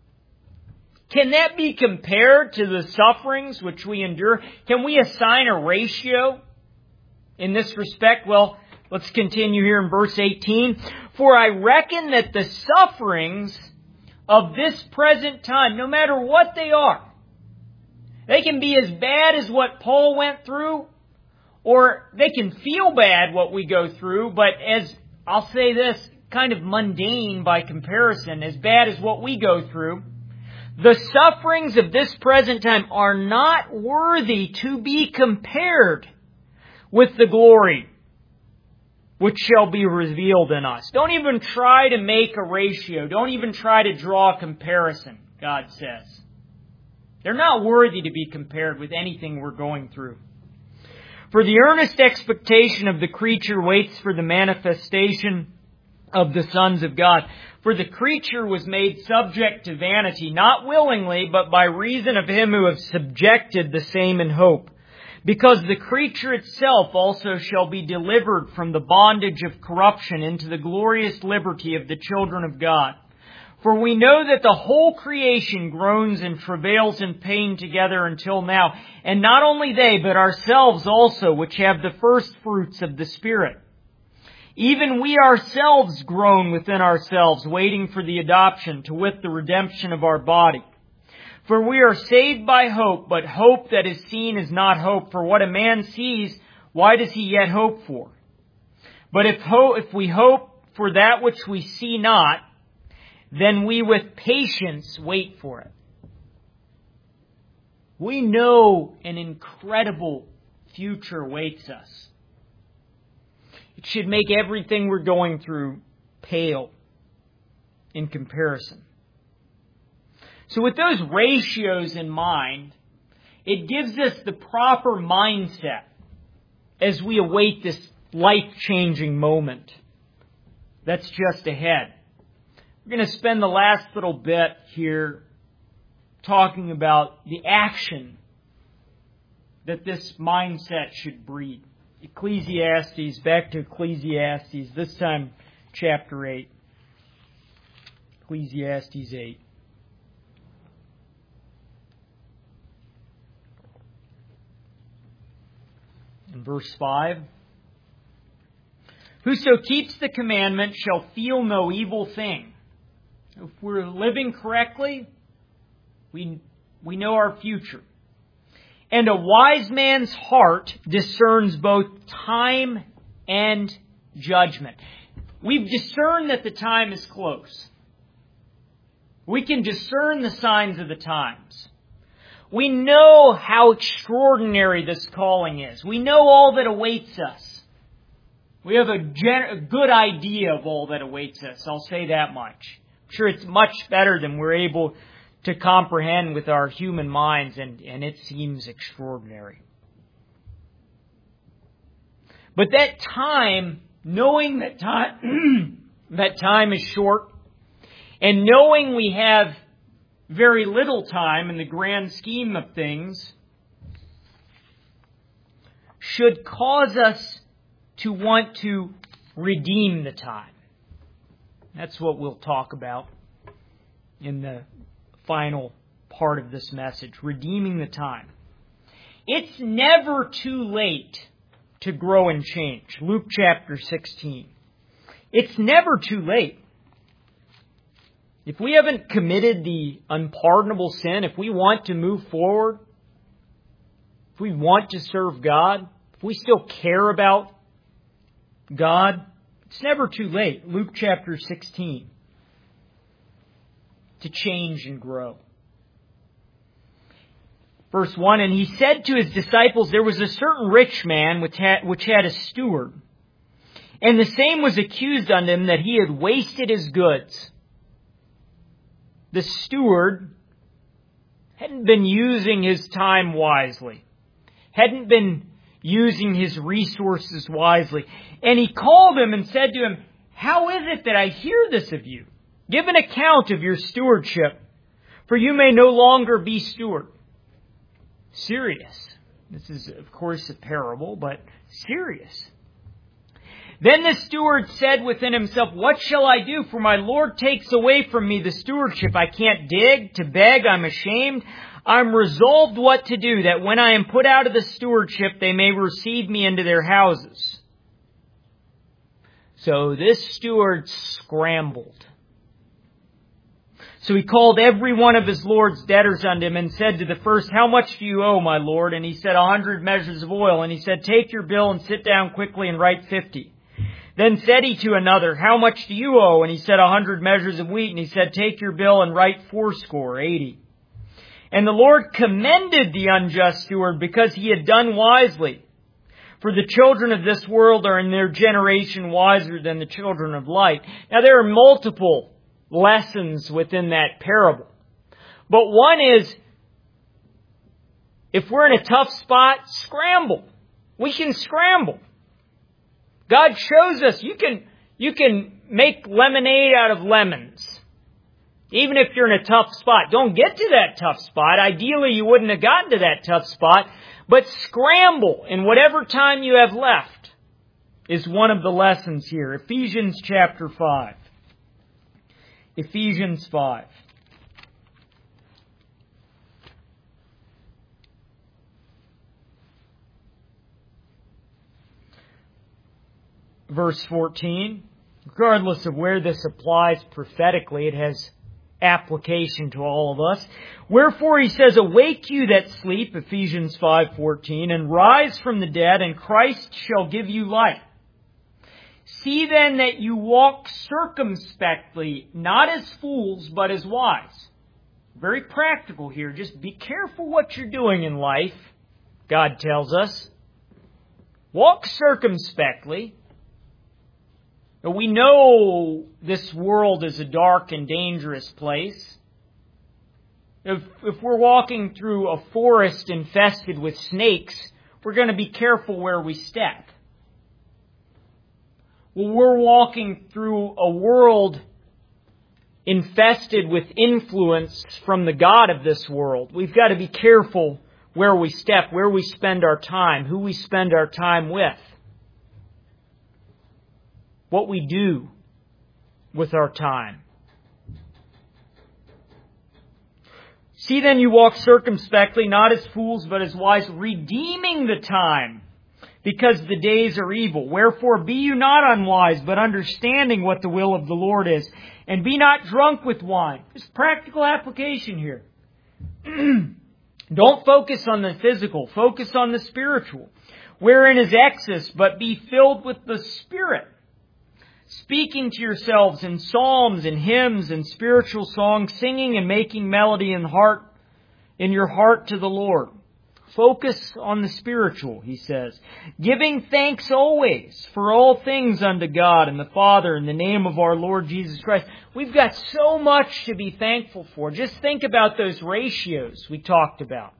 Can that be compared to the sufferings which we endure? Can we assign a ratio in this respect? Well, let's continue here in verse eighteen. For I reckon that the sufferings of this present time, no matter what they are, they can be as bad as what Paul went through, or they can feel bad what we go through, but as, I'll say this, kind of mundane by comparison, as bad as what we go through. The sufferings of this present time are not worthy to be compared with the glory which shall be revealed in us. Don't even try to make a ratio. Don't even try to draw a comparison, God says. They're not worthy to be compared with anything we're going through. For the earnest expectation of the creature waits for the manifestation of the sons of God. For the creature was made subject to vanity, not willingly, but by reason of Him who has subjected the same in hope. Because the creature itself also shall be delivered from the bondage of corruption into the glorious liberty of the children of God. For we know that the whole creation groans and travails in pain together until now. And not only they, but ourselves also, which have the first fruits of the Spirit. Even we ourselves groan within ourselves, waiting for the adoption, to wit, the redemption of our body. For we are saved by hope, but hope that is seen is not hope. For what a man sees, why does he yet hope for? But if, ho- if we hope for that which we see not, then we with patience wait for it. We know an incredible future awaits us. It should make everything we're going through pale in comparison. So with those ratios in mind, it gives us the proper mindset as we await this life-changing moment that's just ahead. We're going to spend the last little bit here talking about the action that this mindset should breed. Ecclesiastes, back to Ecclesiastes, this time chapter eight. Ecclesiastes eight. In verse five, whoso keeps the commandment shall feel no evil thing. If we're living correctly, we, we know our future. And a wise man's heart discerns both time and judgment. We've discerned that the time is close. We can discern the signs of the times. We know how extraordinary this calling is. We know all that awaits us. We have a, gen- a good idea of all that awaits us. I'll say that much. sure it's much better than we're able to comprehend with our human minds, and, and it seems extraordinary. But that time, knowing that time, that time is short, and knowing we have very little time in the grand scheme of things, should cause us to want to redeem the time. That's what we'll talk about in the final part of this message, redeeming the time. It's never too late to grow and change. Luke chapter sixteen. It's never too late. If we haven't committed the unpardonable sin, if we want to move forward, if we want to serve God, if we still care about God, it's never too late. Luke chapter sixteen. To change and grow. Verse one, and he said to his disciples, there was a certain rich man which had, which had a steward, and the same was accused unto him that he had wasted his goods. The steward hadn't been using his time wisely, hadn't been using his resources wisely. And he called him and said to him, how is it that I hear this of you? Give an account of your stewardship, for you may no longer be steward. Serious. This is, of course, a parable, but serious. Then the steward said within himself, what shall I do? For my Lord takes away from me the stewardship. I can't dig, to beg, I'm ashamed. I'm resolved what to do, that when I am put out of the stewardship, they may receive me into their houses. So this steward scrambled. So he called every one of his Lord's debtors unto him and said to the first, how much do you owe, my Lord? And he said, a hundred measures of oil. And he said, take your bill and sit down quickly and write fifty. Then said he to another, how much do you owe? And he said, a hundred measures of wheat. And he said, take your bill and write fourscore, eighty. And the Lord commended the unjust steward because he had done wisely. For the children of this world are in their generation wiser than the children of light. Now there are multiple lessons within that parable. But one is, if we're in a tough spot, scramble. We can scramble. God shows us you can, you can make lemonade out of lemons. Even if you're in a tough spot. Don't get to that tough spot. Ideally, you wouldn't have gotten to that tough spot. But scramble in whatever time you have left is one of the lessons here. Ephesians chapter five. Ephesians five. Verse fourteen. Regardless of where this applies prophetically, it has application to all of us. Wherefore he says, awake you that sleep, Ephesians five fourteen, and rise from the dead, and Christ shall give you light. See then that you walk circumspectly, not as fools, but as wise. Very practical here. Just be careful what you're doing in life, God tells us. Walk circumspectly. We know this world is a dark and dangerous place. If, if we're walking through a forest infested with snakes, we're going to be careful where we step. Well, we're walking through a world infested with influence from the God of this world. We've got to be careful where we step, where we spend our time, who we spend our time with. What we do with our time. See then you walk circumspectly, not as fools, but as wise, redeeming the time, because the days are evil. Wherefore be you not unwise, but understanding what the will of the Lord is. And be not drunk with wine. There's practical application here. Don't focus on the physical. Focus on the spiritual. Wherein is excess, but be filled with the Spirit. Speaking to yourselves in psalms and hymns and spiritual songs, singing and making melody in heart, in your heart to the Lord, Focus on the spiritual, he says. Giving thanks always for all things unto God and the Father in the name of our Lord Jesus Christ. We've got so much to be thankful for. Just think about those ratios we talked about.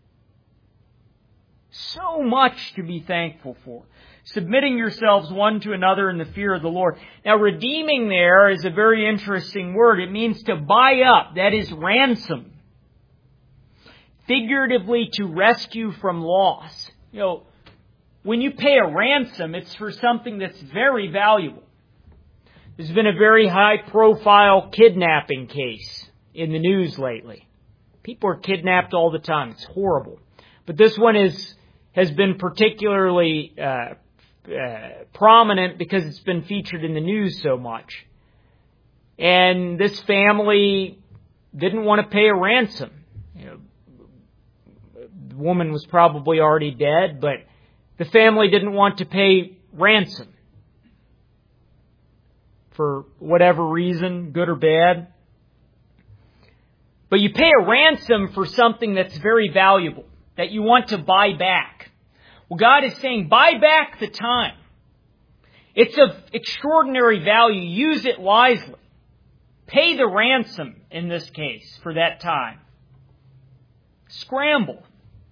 So much to be thankful for. Submitting yourselves one to another in the fear of the Lord. Now, redeeming there is a very interesting word. It means to buy up. That is ransom. Figuratively, to rescue from loss. You know, when you pay a ransom, it's for something that's very valuable. There's been a very high-profile kidnapping case in the news lately. People are kidnapped all the time. It's horrible. But this one is has been particularly uh, uh, prominent because it's been featured in the news so much. And this family didn't want to pay a ransom. You know, the woman was probably already dead, but the family didn't want to pay ransom for whatever reason, good or bad. But you pay a ransom for something that's very valuable, that you want to buy back. Well, God is saying, buy back the time. It's of extraordinary value. Use it wisely. Pay the ransom, in this case, for that time. Scramble.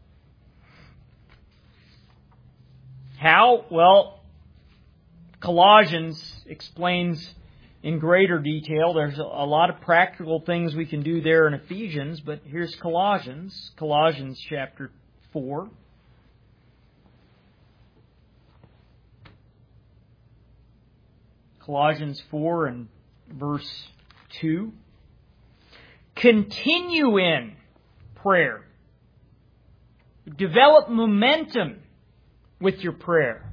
How? Well, Colossians explains in greater detail. There's a lot of practical things we can do there in Ephesians, but here's Colossians, Colossians chapter four. Colossians four and verse two. Continue in prayer. Develop momentum with your prayer.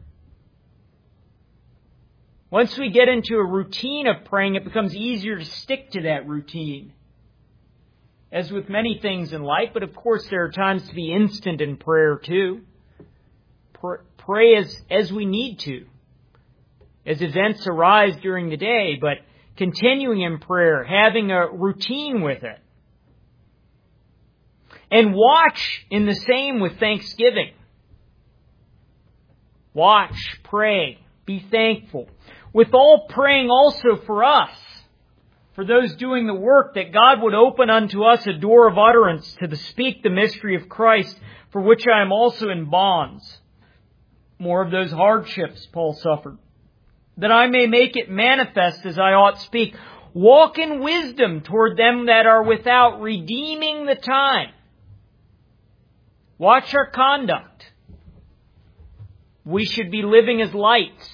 Once we get into a routine of praying, it becomes easier to stick to that routine. As with many things in life, but of course there are times to be instant in prayer too. Pray as, as we need to, as events arise during the day, but continuing in prayer, having a routine with it. And watch in the same with thanksgiving. Watch, pray, be thankful. With all praying also for us, for those doing the work, that God would open unto us a door of utterance to speak the mystery of Christ, for which I am also in bonds. More of those hardships Paul suffered, that I may make it manifest as I ought speak. Walk in wisdom toward them that are without, redeeming the time. Watch our conduct. We should be living as lights.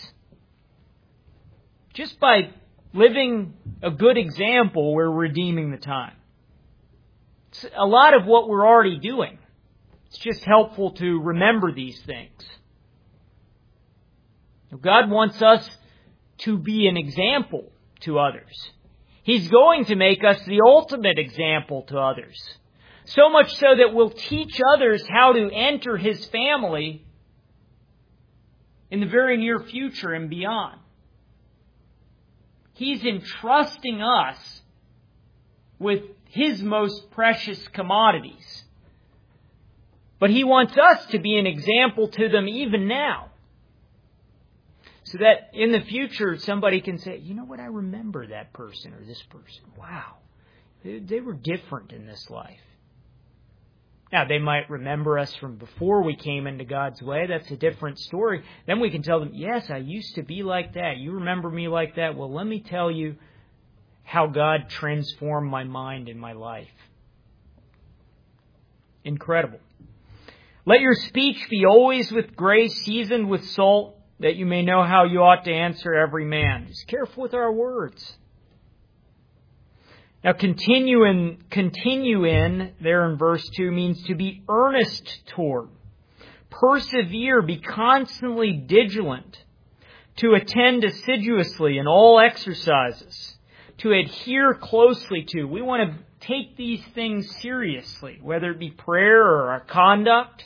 Just by living a good example, we're redeeming the time. It's a lot of what we're already doing. It's just helpful to remember these things. God wants us to be an example to others. He's going to make us the ultimate example to others. So much so that we'll teach others how to enter His family in the very near future and beyond. He's entrusting us with His most precious commodities. But He wants us to be an example to them even now. So that in the future, somebody can say, you know what, I remember that person or this person. Wow, they, they were different in this life. Now, they might remember us from before we came into God's way. That's a different story. Then we can tell them, yes, I used to be like that. You remember me like that? Well, let me tell you how God transformed my mind and my life. Incredible. Let your speech be always with grace, seasoned with salt, that you may know how you ought to answer every man. Just careful with our words. Now, continue in, continue in, there in verse two, means to be earnest toward. Persevere, be constantly vigilant. To attend assiduously in all exercises. To adhere closely to. We want to take these things seriously, whether it be prayer or our conduct.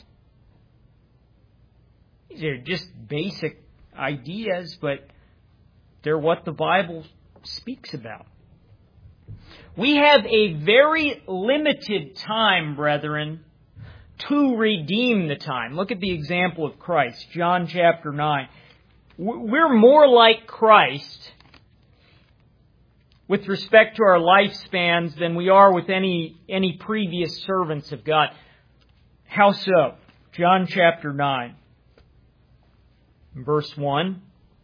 These are just basic ideas, but they're what the Bible speaks about. We have a very limited time, brethren, to redeem the time. Look at the example of Christ, John chapter nine. We're more like Christ with respect to our lifespans than we are with any, any previous servants of God. How so? John chapter nine, verse one.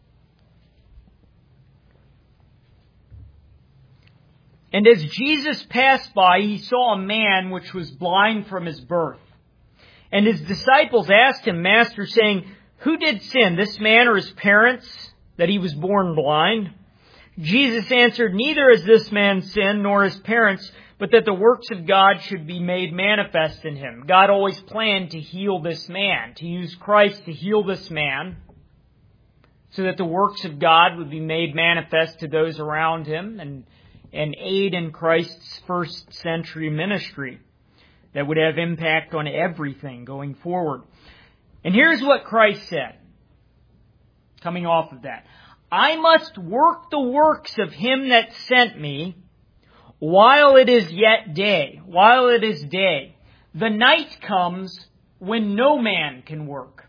And as Jesus passed by, he saw a man which was blind from his birth. And his disciples asked him, Master, saying, Who did sin, this man or his parents, that he was born blind? Jesus answered, Neither has this man sinned, nor his parents, but that the works of God should be made manifest in him. God always planned to heal this man, to use Christ to heal this man, so that the works of God would be made manifest to those around him, and and aid in Christ's first century ministry that would have impact on everything going forward. And here's what Christ said, coming off of that. I must work the works of him that sent me while it is yet day, while it is day. The night comes when no man can work.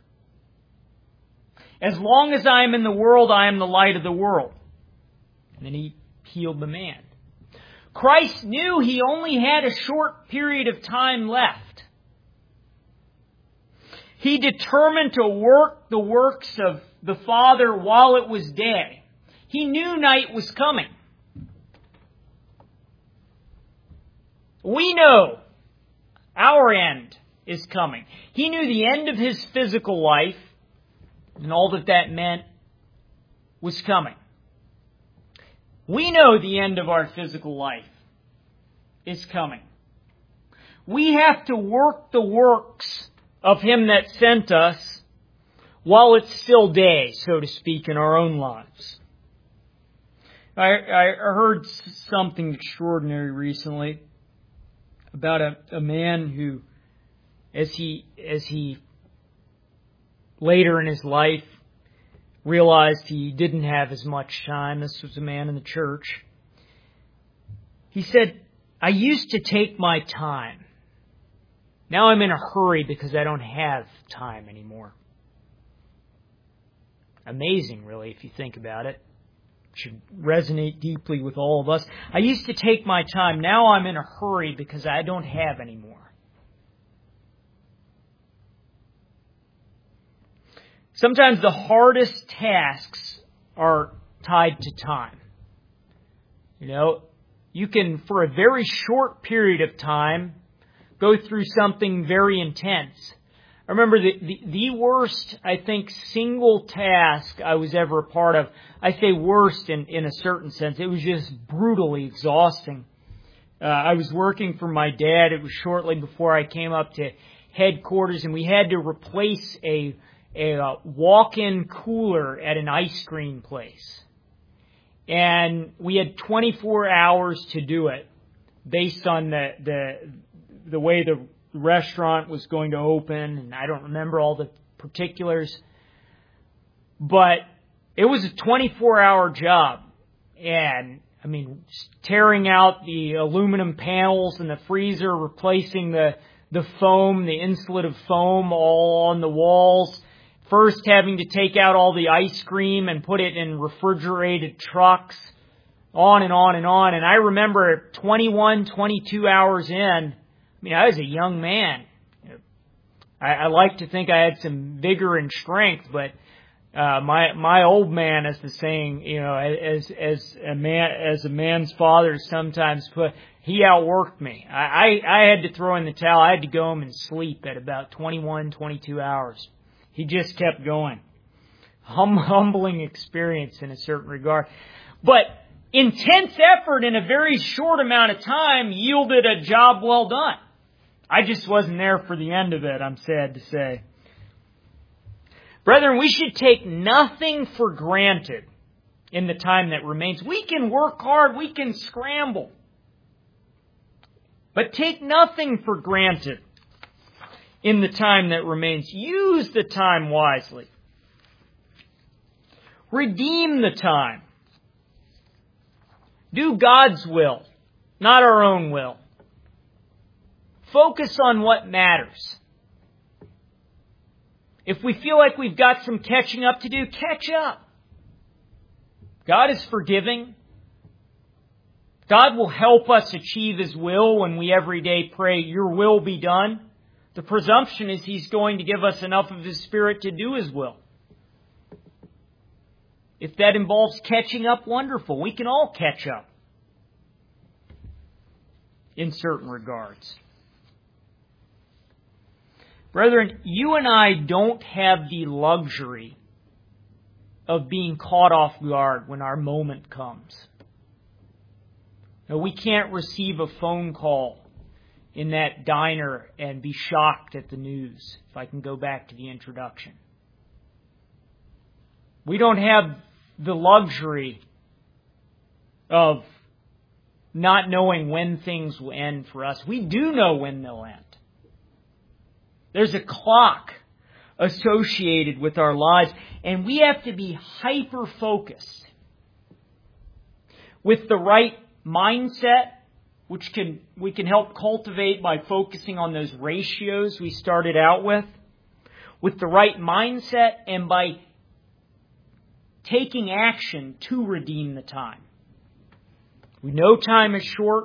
As long as I am in the world, I am the light of the world. And then he healed the man. Christ knew he only had a short period of time left. He determined to work the works of the Father while it was day. He knew night was coming. We know our end is coming. He knew the end of his physical life and all that that meant was coming. We know the end of our physical life is coming. We have to work the works of him that sent us while it's still day, so to speak, in our own lives. I, I heard something extraordinary recently about a, a man who, as he as he later in his life realized he didn't have as much time. This was a man in the church. He said, I used to take my time. Now I'm in a hurry because I don't have time anymore. Amazing, really, if you think about it. It should resonate deeply with all of us. I used to take my time. Now I'm in a hurry because I don't have anymore. Sometimes the hardest tasks are tied to time. You know, you can, for a very short period of time, go through something very intense. I remember the, the, the worst, I think, single task I was ever a part of. I say worst in, in a certain sense. It was just brutally exhausting. Uh, I was working for my dad. It was shortly before I came up to headquarters, and we had to replace a a uh, walk-in cooler at an ice cream place. And we had twenty-four hours to do it based on the, the, the way the restaurant was going to open. And I don't remember all the particulars, but it was a twenty-four hour job. And I mean, tearing out the aluminum panels in the freezer, replacing the, the foam, the insulative foam all on the walls. First having to take out all the ice cream and put it in refrigerated trucks, on and on and on. And I remember twenty-one, twenty-two hours in, I mean, I was a young man. I, I like to think I had some vigor and strength, but uh, my my old man, as the saying, you know, as as a man as a man's father sometimes put, he outworked me. I, I, I had to throw in the towel. I had to go home and sleep at about twenty-one, twenty-two hours. He just kept going. Hum, humbling experience in a certain regard. But intense effort in a very short amount of time yielded a job well done. I just wasn't there for the end of it, I'm sad to say. Brethren, we should take nothing for granted in the time that remains. We can work hard, we can scramble. But take nothing for granted in the time that remains. Use the time wisely. Redeem the time. Do God's will, not our own will. Focus on what matters. If we feel like we've got some catching up to do, catch up. God is forgiving. God will help us achieve His will when we every day pray, your will be done. The presumption is He's going to give us enough of His Spirit to do His will. If that involves catching up, wonderful. We can all catch up in certain regards. Brethren, you and I don't have the luxury of being caught off guard when our moment comes. Now, we can't receive a phone call in that diner and be shocked at the news, if I can go back to the introduction. We don't have the luxury of not knowing when things will end for us. We do know when they'll end. There's a clock associated with our lives, and we have to be hyper-focused with the right mindset, which can we can help cultivate by focusing on those ratios we started out with, with the right mindset and by taking action to redeem the time. We know time is short.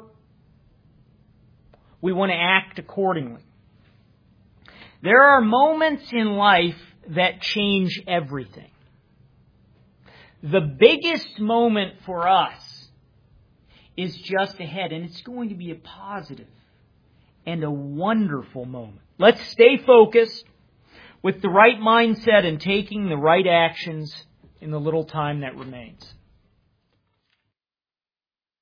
We want to act accordingly. There are moments in life that change everything. The biggest moment for us is just ahead, and it's going to be a positive and a wonderful moment. Let's stay focused with the right mindset and taking the right actions in the little time that remains.